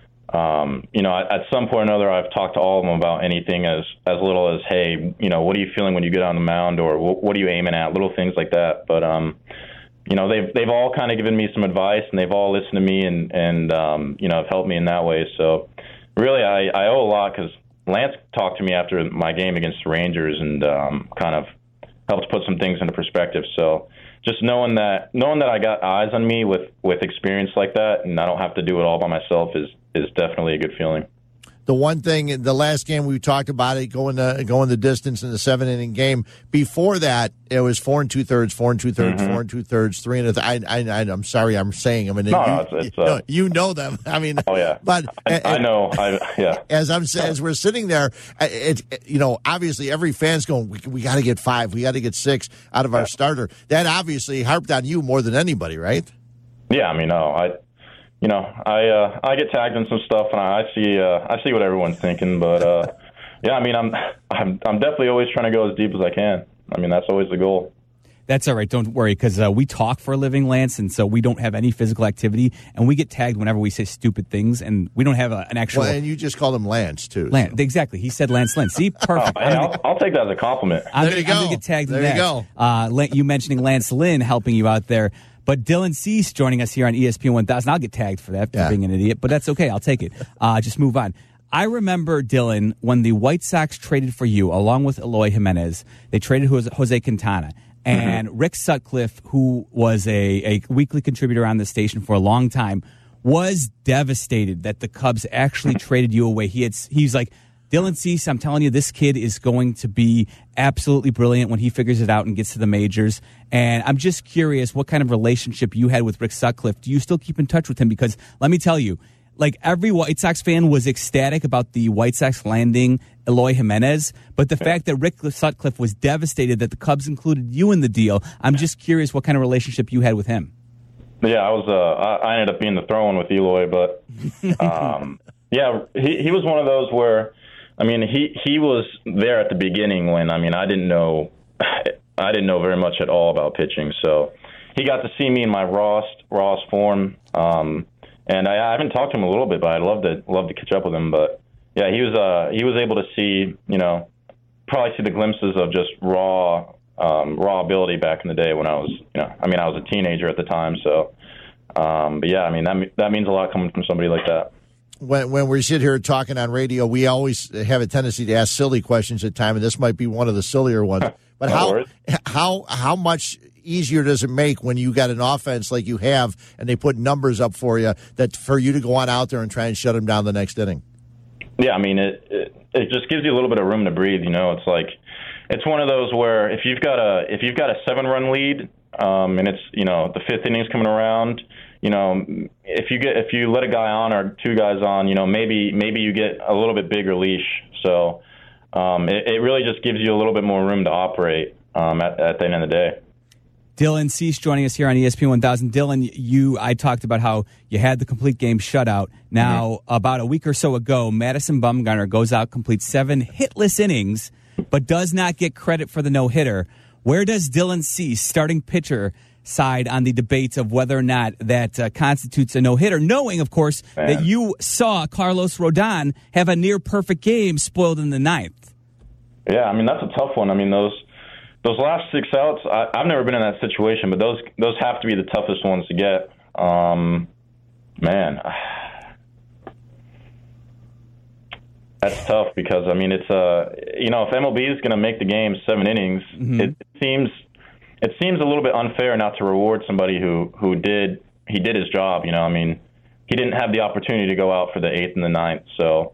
um, you know, at, at some point or another, I've talked to all of them about anything as, as little as, hey, you know, what are you feeling when you get on the mound, or what, what are you aiming at? Little things like that. But, um, you know, they've they've all kind of given me some advice, and they've all listened to me, and, and um, you know, have helped me in that way. So, really, I, I owe a lot, because Lance talked to me after my game against the Rangers and um, kind of helped put some things into perspective. So, just knowing that knowing that I got eyes on me with, with experience like that, and I don't have to do it all by myself, is is definitely a good feeling. The one thing, the last game we talked about it going the going the distance in the seven inning game. Before that, it was four and two thirds, four and two thirds, mm-hmm. four and two thirds, three and a th- I, I, I'm sorry, I'm saying them. I mean, no, you, no, it's, it's, uh, no, you know them. I mean, oh yeah, but I, I know. I, yeah. As I'm as we're sitting there, it, it you know, obviously every fan's going, we, we got to get five, we got to get six out of our yeah. starter. That obviously harped on you more than anybody, right? Yeah, I mean, no, I. You know, I uh, I get tagged in some stuff, and I see uh, I see what everyone's thinking. But uh, yeah, I mean, I'm I'm I'm definitely always trying to go as deep as I can. I mean, that's always the goal. That's all right. Don't worry, because uh, we talk for a living, Lance, and so we don't have any physical activity, and we get tagged whenever we say stupid things, and we don't have a, an actual. Well, and you just called him Lance too. Lance, so. Exactly. He said Lance Lynn. See, perfect. Oh, hey, I'll, I'll take that as a compliment. I'm there gonna, you go. I'm gonna get tagged there in that. you go. Uh, you mentioning Lance Lynn helping you out there. But Dylan Cease joining us here on E S P N one thousand. I'll get tagged for that, for yeah. being an idiot, but that's okay. I'll take it. Uh, just move on. I remember, Dylan, when the White Sox traded for you, along with Eloy Jimenez, they traded Jose, Jose Quintana. And mm-hmm. Rick Sutcliffe, who was a, a weekly contributor on the station for a long time, was devastated that the Cubs actually traded you away. He had, he's like, I don't want to Dylan Cease, I'm telling you, this kid is going to be absolutely brilliant when he figures it out and gets to the majors. And I'm just curious what kind of relationship you had with Rick Sutcliffe. Do you still keep in touch with him? Because let me tell you, like every White Sox fan was ecstatic about the White Sox landing Eloy Jimenez, but the fact that Rick Sutcliffe was devastated that the Cubs included you in the deal, I'm just curious what kind of relationship you had with him. Yeah, I was. Uh, I ended up being the throw-in with Eloy, but um, yeah, he he was one of those where, I mean, he he was there at the beginning when, I mean, I didn't know, I didn't know very much at all about pitching, so he got to see me in my rawest rawest form. Um, And I, I haven't talked to him a little bit, but I'd love to love to catch up with him. But yeah, he was uh, he was able to see, you know, probably see the glimpses of just raw um, raw ability back in the day when I was, you know, I mean, I was a teenager at the time. So, um, but yeah, I mean, that that means a lot coming from somebody like that. When when we sit here talking on radio, we always have a tendency to ask silly questions at time, and this might be one of the sillier ones. But No how worries. how how much easier does it make when you got an offense like you have, and they put numbers up for you, that for you to go on out there and try and shut them down the next inning? Yeah, I mean, it, it it just gives you a little bit of room to breathe. You know, it's like it's one of those where if you've got a if you've got a seven run lead, um, and it's, you know, the fifth inning's coming around, you know, if you get if you let a guy on or two guys on, you know, maybe maybe you get a little bit bigger leash. So um, it, it really just gives you a little bit more room to operate um, at, at the end of the day. Dylan Cease joining us here on E S P N one thousand. Dylan, you, I talked about how you had the complete game shutout. Now, mm-hmm. about a week or so ago, Madison Bumgarner goes out, completes seven hitless innings, but does not get credit for the no-hitter. Where does Dylan Cease, starting pitcher, side on the debates of whether or not that uh, constitutes a no-hitter, knowing, of course, Man. that you saw Carlos Rodon have a near-perfect game spoiled in the ninth? Yeah, I mean, that's a tough one. I mean, those... Those last six outs, I, I've never been in that situation, but those those have to be the toughest ones to get. Um, man, that's tough because, I mean, it's uh, you know, if M L B is going to make the game seven innings, mm-hmm. it, it seems it seems a little bit unfair not to reward somebody who who did he did his job. You know, I mean, he didn't have the opportunity to go out for the eighth and the ninth, so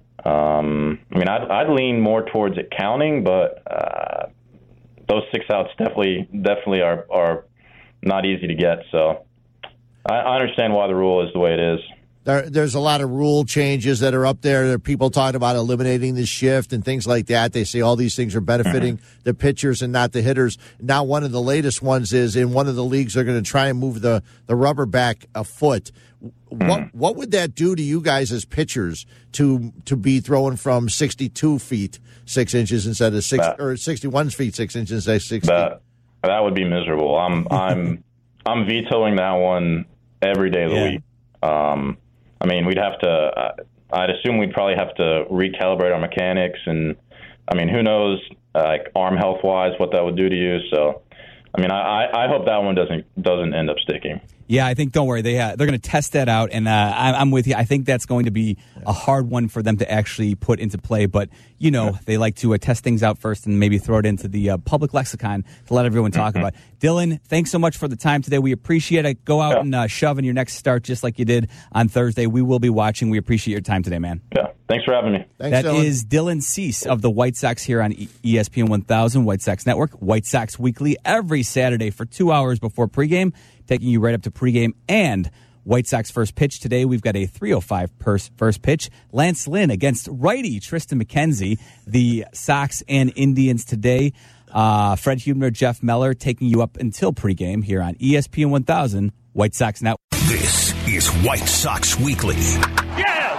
um, I mean, I'd, I'd lean more towards it counting, but. Uh, Those six outs definitely, definitely are are not easy to get. So I, I understand why the rule is the way it is. There, there's a lot of rule changes that are up there. There are people talking about eliminating the shift and things like that. They say all these things are benefiting mm-hmm. the pitchers and not the hitters. Now, one of the latest ones is in one of the leagues they're going to try and move the, the rubber back a foot. Mm-hmm. What what would that do to you guys as pitchers to to be throwing from sixty-two feet six inches instead of six that, or sixty-one feet six inches instead of six that, feet? That would be miserable. I'm I'm I'm vetoing that one every day of the yeah. week. Um, I mean, we'd have to. Uh, I'd assume we'd probably have to recalibrate our mechanics, and I mean, who knows, uh, like arm health wise, what that would do to you. So, I mean, I, I hope that one doesn't doesn't end up sticking. Yeah, I think, don't worry, they, uh, they're going to test that out, and uh, I, I'm with you. I think that's going to be a hard one for them to actually put into play, but, you know, they like to uh, test things out first and maybe throw it into the uh, public lexicon to let everyone talk Mm-hmm. about it. Dylan, thanks so much for the time today. We appreciate it. Go out Yeah. and uh, shove in your next start just like you did on Thursday. We will be watching. We appreciate your time today, man. Yeah, thanks for having me. Thanks, That Dylan. is Dylan Cease of the White Sox here on E S P N one thousand, White Sox Network. White Sox Weekly every Saturday for two hours before pregame, taking you right up to pregame and White Sox first pitch. Today we've got a three oh five first pitch. Lance Lynn against righty Tristan McKenzie. The Sox and Indians today. Uh, Fred Hubner, Jeff Meller taking you up until pregame here on E S P N one thousand, White Sox Network. This is White Sox Weekly. Yes!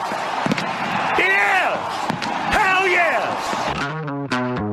Yes! Hell yes!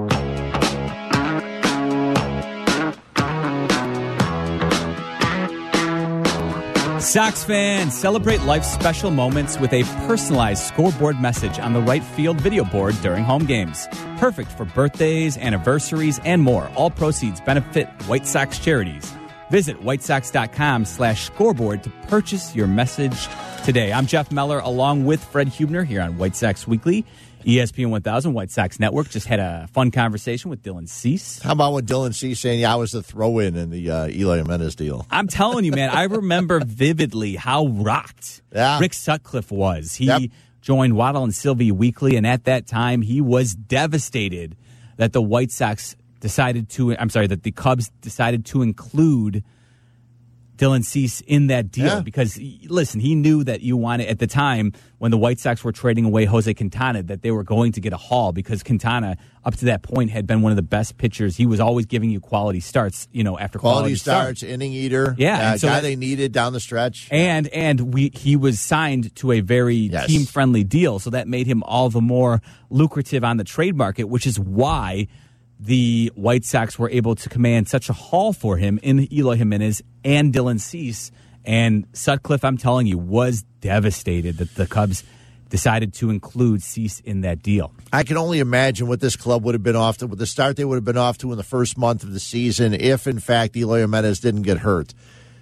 Sox fans, celebrate life's special moments with a personalized scoreboard message on the right field video board during home games. Perfect for birthdays, anniversaries, and more. All proceeds benefit White Sox charities. Visit whitesox.com slash scoreboard to purchase your message today. I'm Jeff Meller along with Fred Hubner here on White Sox Weekly. E S P N one thousand, White Sox Network. Just had a fun conversation with Dylan Cease. How about when Dylan Cease saying, yeah, I was the throw-in in the uh, Eloy Jimenez deal? I'm telling you, man, I remember vividly how rocked yeah. Rick Sutcliffe was. He yep. joined Waddle and Sylvie weekly, and at that time, he was devastated that the White Sox decided to, I'm sorry, that the Cubs decided to include Dylan Cease in that deal yeah. because, listen, he knew that you wanted, at the time when the White Sox were trading away Jose Quintana, that they were going to get a haul because Quintana, up to that point, had been one of the best pitchers. He was always giving you quality starts, you know, after quality, quality starts, starts. inning eater. Yeah. Uh, so guy that, they needed down the stretch. And and we he was signed to a very yes. team-friendly deal, so that made him all the more lucrative on the trade market, which is why the White Sox were able to command such a haul for him in Eloy Jimenez and Dylan Cease. And Sutcliffe, I'm telling you, was devastated that the Cubs decided to include Cease in that deal. I can only imagine what this club would have been off to, with the start they would have been off to in the first month of the season if, in fact, Eloy Jimenez didn't get hurt.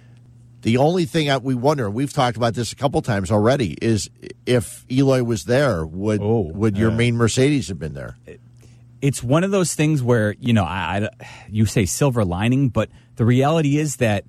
The only thing I, we wonder, we've talked about this a couple times already, is if Eloy was there, would oh, would your uh, main Mercedes have been there? It, It's one of those things where, you know, I, I, you say silver lining, but the reality is that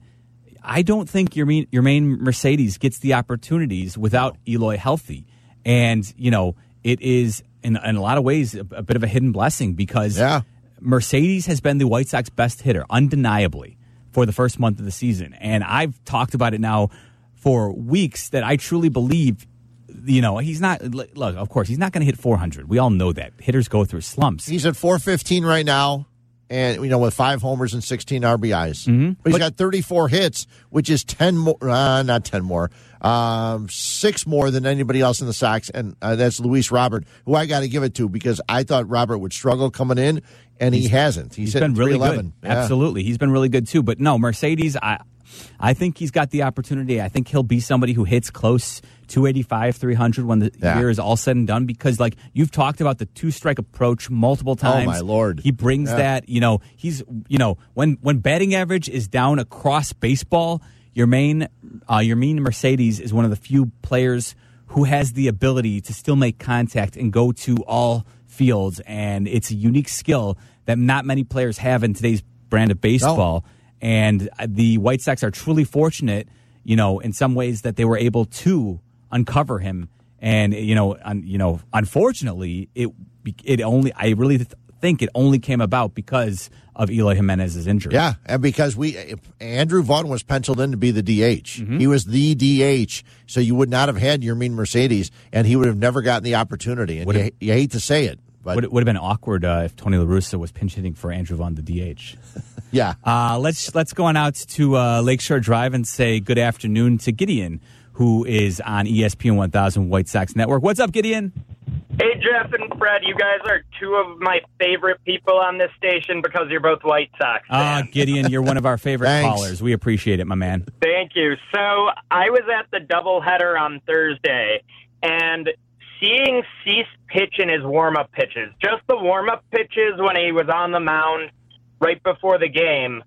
I don't think your main, your main Mercedes gets the opportunities without Eloy healthy. And, you know, it is, in, in a lot of ways, a, a bit of a hidden blessing because yeah. Mercedes has been the White Sox best hitter, undeniably, for the first month of the season. And I've talked about it now for weeks that I truly believe, you know, he's not, look, of course, he's not going to hit four hundred. We all know that. Hitters go through slumps. He's at four fifteen right now, and, you know, with five homers and sixteen R B Is. Mm-hmm. But he's but, got thirty-four hits, which is ten more, uh, not ten more, um, six more than anybody else in the Sox, and uh, that's Luis Robert, who I got to give it to because I thought Robert would struggle coming in, and he hasn't. He's, he's been really good. Yeah. Absolutely. He's been really good, too. But, no, Mercedes, I I think he's got the opportunity. I think he'll be somebody who hits close two eighty-five, three hundred when the yeah. year is all said and done because, like, you've talked about the two-strike approach multiple times. Oh, my Lord. He brings yeah. that. You know, he's, you know, when, when batting average is down across baseball, your main, uh, your main Mercedes is one of the few players who has the ability to still make contact and go to all fields, and it's a unique skill that not many players have in today's brand of baseball. No. And the White Sox are truly fortunate, you know, in some ways that they were able to uncover him. And, you know, un, you know, unfortunately, it it only, I really th- think it only came about because of Eloy Jimenez's injury. Yeah, and because we, Andrew Vaughn was penciled in to be the D H. Mm-hmm. He was the D H, so you would not have had your mean Mercedes, and he would have never gotten the opportunity. And you, you hate to say it. But would, it would have been awkward uh, if Tony La Russa was pinch hitting for Andrew Vaughn, the D H. yeah. Uh, let's let's go on out to uh, Lakeshore Drive and say good afternoon to Gideon, who is on E S P N one thousand White Sox Network. What's up, Gideon? Hey, Jeff and Fred. You guys are two of my favorite people on this station because you're both White Sox fans. Ah, uh, Gideon, you're one of our favorite callers. We appreciate it, my man. Thank you. So I was at the doubleheader on Thursday, and seeing Cease pitch in his warm-up pitches, just the warm-up pitches when he was on the mound right before the game,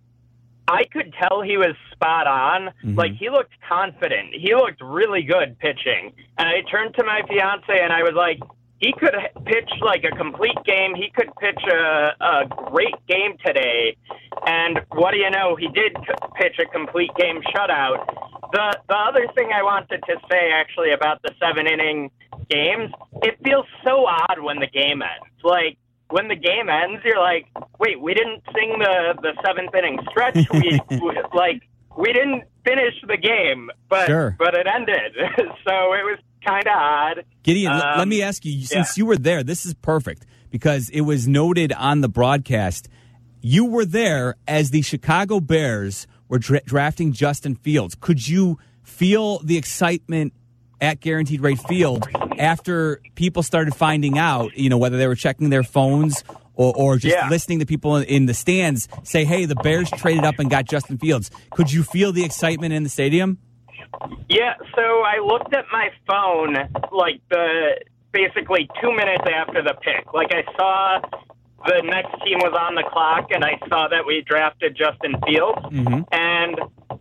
I could tell he was spot on. Mm-hmm. Like, he looked confident. He looked really good pitching. And I turned to my fiance and I was like, he could pitch like a complete game. He could pitch a, a great game today. And what do you know? He did pitch a complete game shutout. The the other thing I wanted to say, actually, about the seven-inning games, it feels so odd when the game ends. Like, when the game ends, you're like, wait, we didn't sing the, the seventh-inning stretch. We, we like, we didn't finish the game, but sure. but it ended. So it was kind of odd. Gideon, um, l- let me ask you, since yeah. you were there, this is perfect, because it was noted on the broadcast, you were there as the Chicago Bears were dra- drafting Justin Fields. Could you feel the excitement at Guaranteed Rate Field after people started finding out, you know, whether they were checking their phones or, or just yeah. listening to people in the stands say, hey, the Bears traded up and got Justin Fields? Could you feel the excitement in the stadium? Yeah, so I looked at my phone, like, the basically two minutes after the pick. Like, I saw the next team was on the clock, and I saw that we drafted Justin Fields. Mm-hmm. And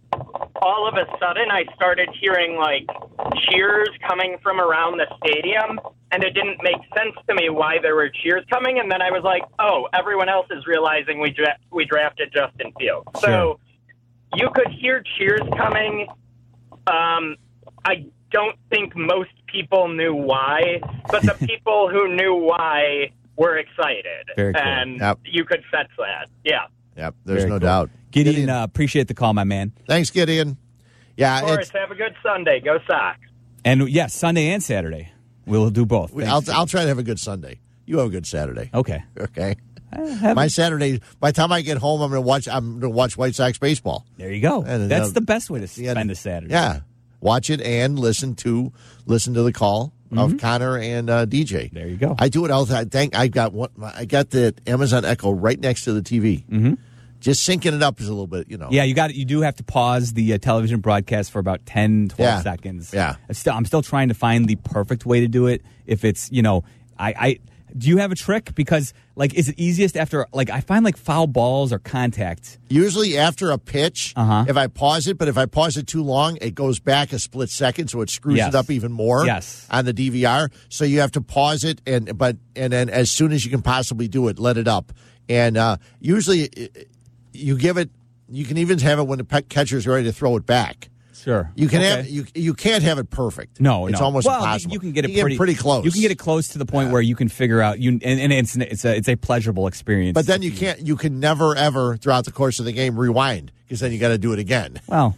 all of a sudden, I started hearing, like, cheers coming from around the stadium, and it didn't make sense to me why there were cheers coming. And then I was like, oh, everyone else is realizing we dra- we drafted Justin Fields. Sure. So you could hear cheers coming. Um, I don't think most people knew why, but the people who knew why were excited. Very cool. And Yep. you could sense that. Yeah. Yep, there's Very no cool. doubt. Gideon, Gideon. Uh, appreciate the call, my man. Thanks, Gideon. Yeah, Of course, it's, have a good Sunday. Go Sox. And yes, Sunday and Saturday. We'll do both. I'll, Thanks. I'll try to have a good Sunday. You have a good Saturday. Okay. Okay. My Saturday. By the time I get home, I'm going to watch. I'm going to watch White Sox baseball. There you go. And, That's uh, the best way to spend a Saturday. Yeah, watch it and listen to listen to the call of Connor and uh, D J. There you go. I do it all the time. I think I got one. I got the Amazon Echo right next to the T V. Mm-hmm. Just syncing it up is a little bit, you know. Yeah, you got. You do have to pause the uh, television broadcast for about ten, twelve Yeah. seconds. Yeah. I'm still, I'm still trying to find the perfect way to do it. If it's, you know, I, I do you have a trick? Because like, is it easiest after like I find like foul balls or contact? Usually after a pitch, Uh-huh. if I pause it, but if I pause it too long, it goes back a split second, so it screws Yes. it up even more. Yes. On the D V R, so you have to pause it, and but and then as soon as you can possibly do it, let it up, and uh, usually it, you give it. You can even have it when the pe- catcher's ready to throw it back. Sure. You can Okay. have you you can't have it perfect. No, it's no. almost well, impossible. You can get it you pretty, pretty close. You can get it close to the point where you can figure out you, and, and it's it's a it's a pleasurable experience. But then you can't. You can never ever throughout the course of the game rewind because then you got to do it again. Well,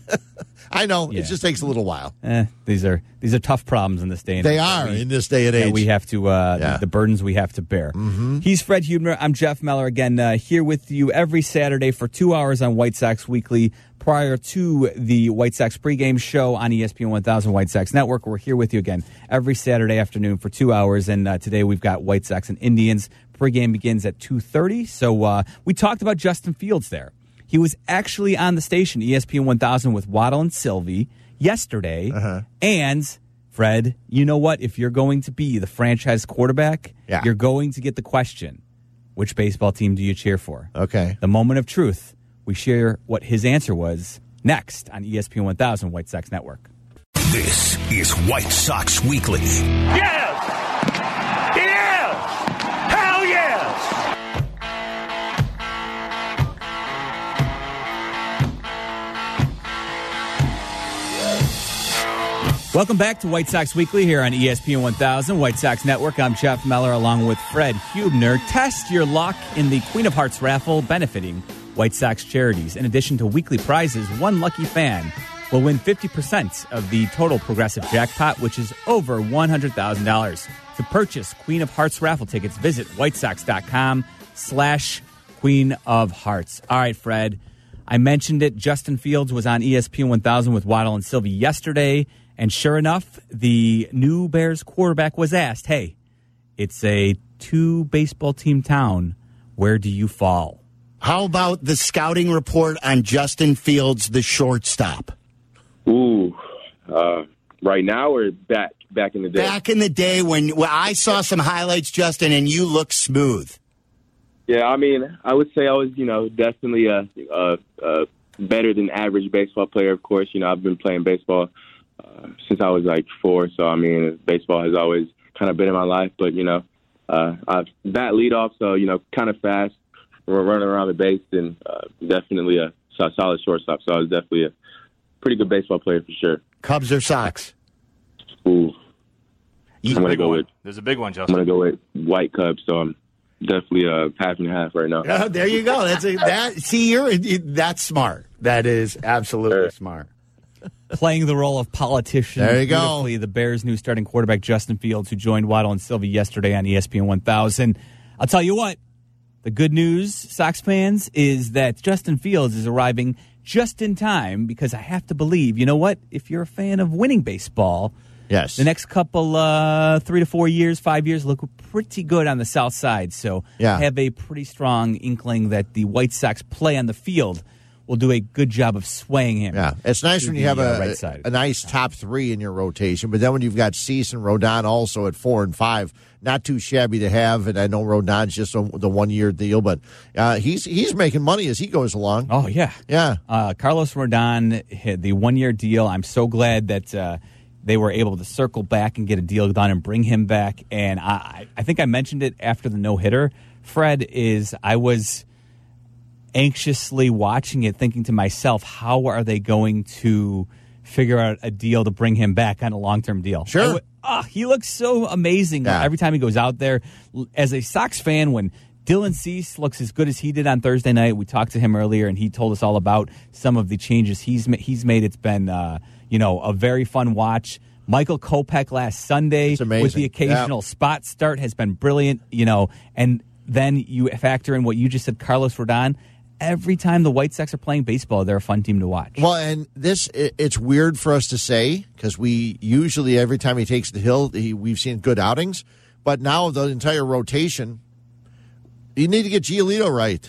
I know Yeah. it just takes a little while. eh, these are these are tough problems in this day and They age. are We- in this day and that age. we have to uh, Yeah. the, the burdens we have to bear. Mm-hmm. He's Fred Hubner. I'm Jeff Meller again uh, here with you every Saturday for two hours on White Sox Weekly. Prior to the White Sox pregame show on E S P N one thousand White Sox Network, we're here with you again every Saturday afternoon for two hours. And uh, today we've got White Sox and Indians. Pregame begins at two thirty. So uh, we talked about Justin Fields there. He was actually on the station E S P N one thousand with Waddle and Sylvie yesterday. Uh-huh. And Fred, you know what? If you're going to be the franchise quarterback, Yeah. you're going to get the question, which baseball team do you cheer for? Okay. The moment of truth. We share what his answer was next on E S P N one thousand White Sox Network. This is White Sox Weekly. Yes! Yes! Hell yes! Welcome back to White Sox Weekly here on E S P N one thousand White Sox Network. I'm Jeff Meller along with Fred Hubner. Test your luck in the Queen of Hearts raffle benefiting White Sox charities. In addition to weekly prizes, one lucky fan will win fifty percent of the total Progressive jackpot, which is over one hundred thousand dollars. To purchase Queen of Hearts raffle tickets, visit whitesox.com slash Queen of Hearts. All right, Fred, I mentioned it. Justin Fields was on E S P N one thousand with Waddle and Sylvie yesterday, and sure enough, the new Bears quarterback was asked, hey, it's a two-baseball team town. Where do you fall? How about the scouting report on Justin Fields, the shortstop? Ooh, uh, right now or back back in the day? Back in the day when, when I saw some highlights, Justin, and you look smooth. Yeah, I mean, I would say I was, you know, definitely a, a, a better than average baseball player. Of course, you know, I've been playing baseball uh, since I was like four, so I mean, baseball has always kind of been in my life. But you know, uh, I've bat leadoff, so you know, kind of fast. We're running around the base, and uh, definitely a solid shortstop. So I was definitely a pretty good baseball player for sure. Cubs or Sox? Ooh, I'm gonna go with. There's a big one, Justin. I'm gonna go with White Cubs. So I'm definitely a half and half right now. Oh, there you go. That's a, that. See, you're that's smart. That is absolutely smart. Playing the role of politician. There you go. beautifully, the Bears' new starting quarterback, Justin Fields, who joined Waddle and Sylvie yesterday on E S P N one thousand. I'll tell you what, the good news, Sox fans, is that Justin Fields is arriving just in time because I have to believe, you know what, if you're a fan of winning baseball, yes, the next couple, uh, three to four years, five years, look pretty good on the South Side. So Yeah. I have a pretty strong inkling that the White Sox play on the field will do a good job of swaying him. Yeah, it's nice to when the, you have uh, a, right side. a nice top three in your rotation, but then when you've got Cease and Rodon also at four and five, not too shabby to have. And I know Rodon's just a, the one year deal, but uh, he's he's making money as he goes along. Oh yeah, yeah. Uh, Carlos Rodon hit the one year deal. I'm so glad that uh, they were able to circle back and get a deal done and bring him back. And I, I think I mentioned it after the no hitter. Fred is I was anxiously watching it, thinking to myself, how are they going to figure out a deal to bring him back on a long-term deal. Sure. Would, oh, he looks so amazing yeah. every time he goes out there. As a Sox fan, when Dylan Cease looks as good as he did on Thursday night, we talked to him earlier, and he told us all about some of the changes he's he's made. It's been uh, you know a very fun watch. Michael Kopech last Sunday with the occasional yeah. spot start has been brilliant. You know, and then you factor in what you just said, Carlos Rodon. Every time the White Sox are playing baseball, they're a fun team to watch. Well, and this, it's weird for us to say because we usually, every time he takes the hill, he, we've seen good outings. But now the entire rotation, you need to get Giolito right.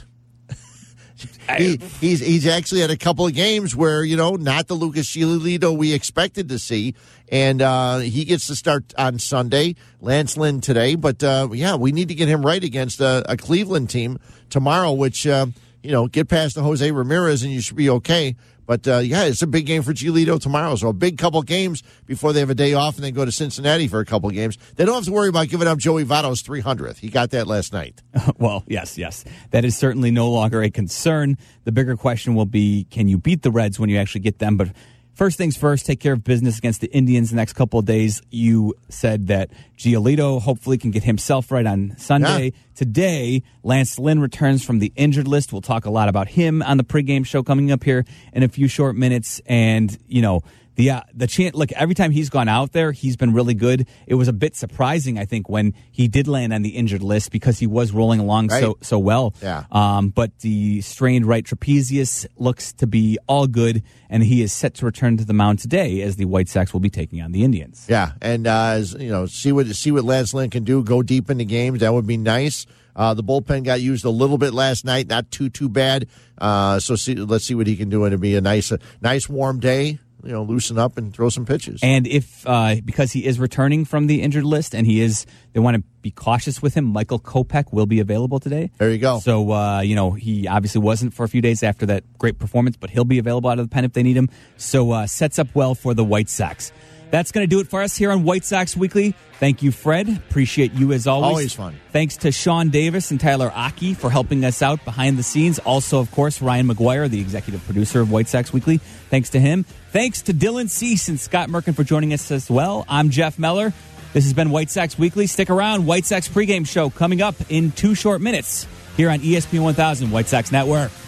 he, he's he's actually had a couple of games where, you know, not the Lucas Giolito we expected to see. And uh, he gets to start on Sunday, Lance Lynn today. But, uh, yeah, we need to get him right against a, a Cleveland team tomorrow, which, uh, you know, get past the Jose Ramirez and you should be okay. But, uh, yeah, it's a big game for Giolito tomorrow. So a big couple games before they have a day off and then go to Cincinnati for a couple games. They don't have to worry about giving up Joey Votto's three hundredth. He got that last night. Well, yes, yes. That is certainly no longer a concern. The bigger question will be, can you beat the Reds when you actually get them? But first things first, take care of business against the Indians the next couple of days. You said that Giolito hopefully can get himself right on Sunday. Yeah. Today, Lance Lynn returns from the injured list. We'll talk a lot about him on the pregame show coming up here in a few short minutes. And, you know, the uh, the chance, look, every time he's gone out there, he's been really good. It was a bit surprising, I think, when he did land on the injured list because he was rolling along right. so so well. Yeah. Um, but the strained right trapezius looks to be all good, and he is set to return to the mound today as the White Sox will be taking on the Indians. Yeah, and uh, as, you know, see what see what Lance Lynn can do. Go deep into games. That would be nice. Uh, the bullpen got used a little bit last night, not too too bad. Uh, so see, let's see what he can do, and it'll be a nice, a nice warm day. You know, loosen up and throw some pitches. And if uh, because he is returning from the injured list, and he is, they want to be cautious with him. Michael Kopech will be available today. There you go. So uh, you know, he obviously wasn't for a few days after that great performance, but he'll be available out of the pen if they need him. So uh, sets up well for the White Sox. That's going to do it for us here on White Sox Weekly. Thank you, Fred. Appreciate you as always. Always fun. Thanks to Sean Davis and Tyler Aki for helping us out behind the scenes. Also, of course, Ryan McGuire, the executive producer of White Sox Weekly. Thanks to him. Thanks to Dylan Cease and Scott Merkin for joining us as well. I'm Jeff Meller. This has been White Sox Weekly. Stick around. White Sox pregame show coming up in two short minutes here on E S P N one thousand White Sox Network.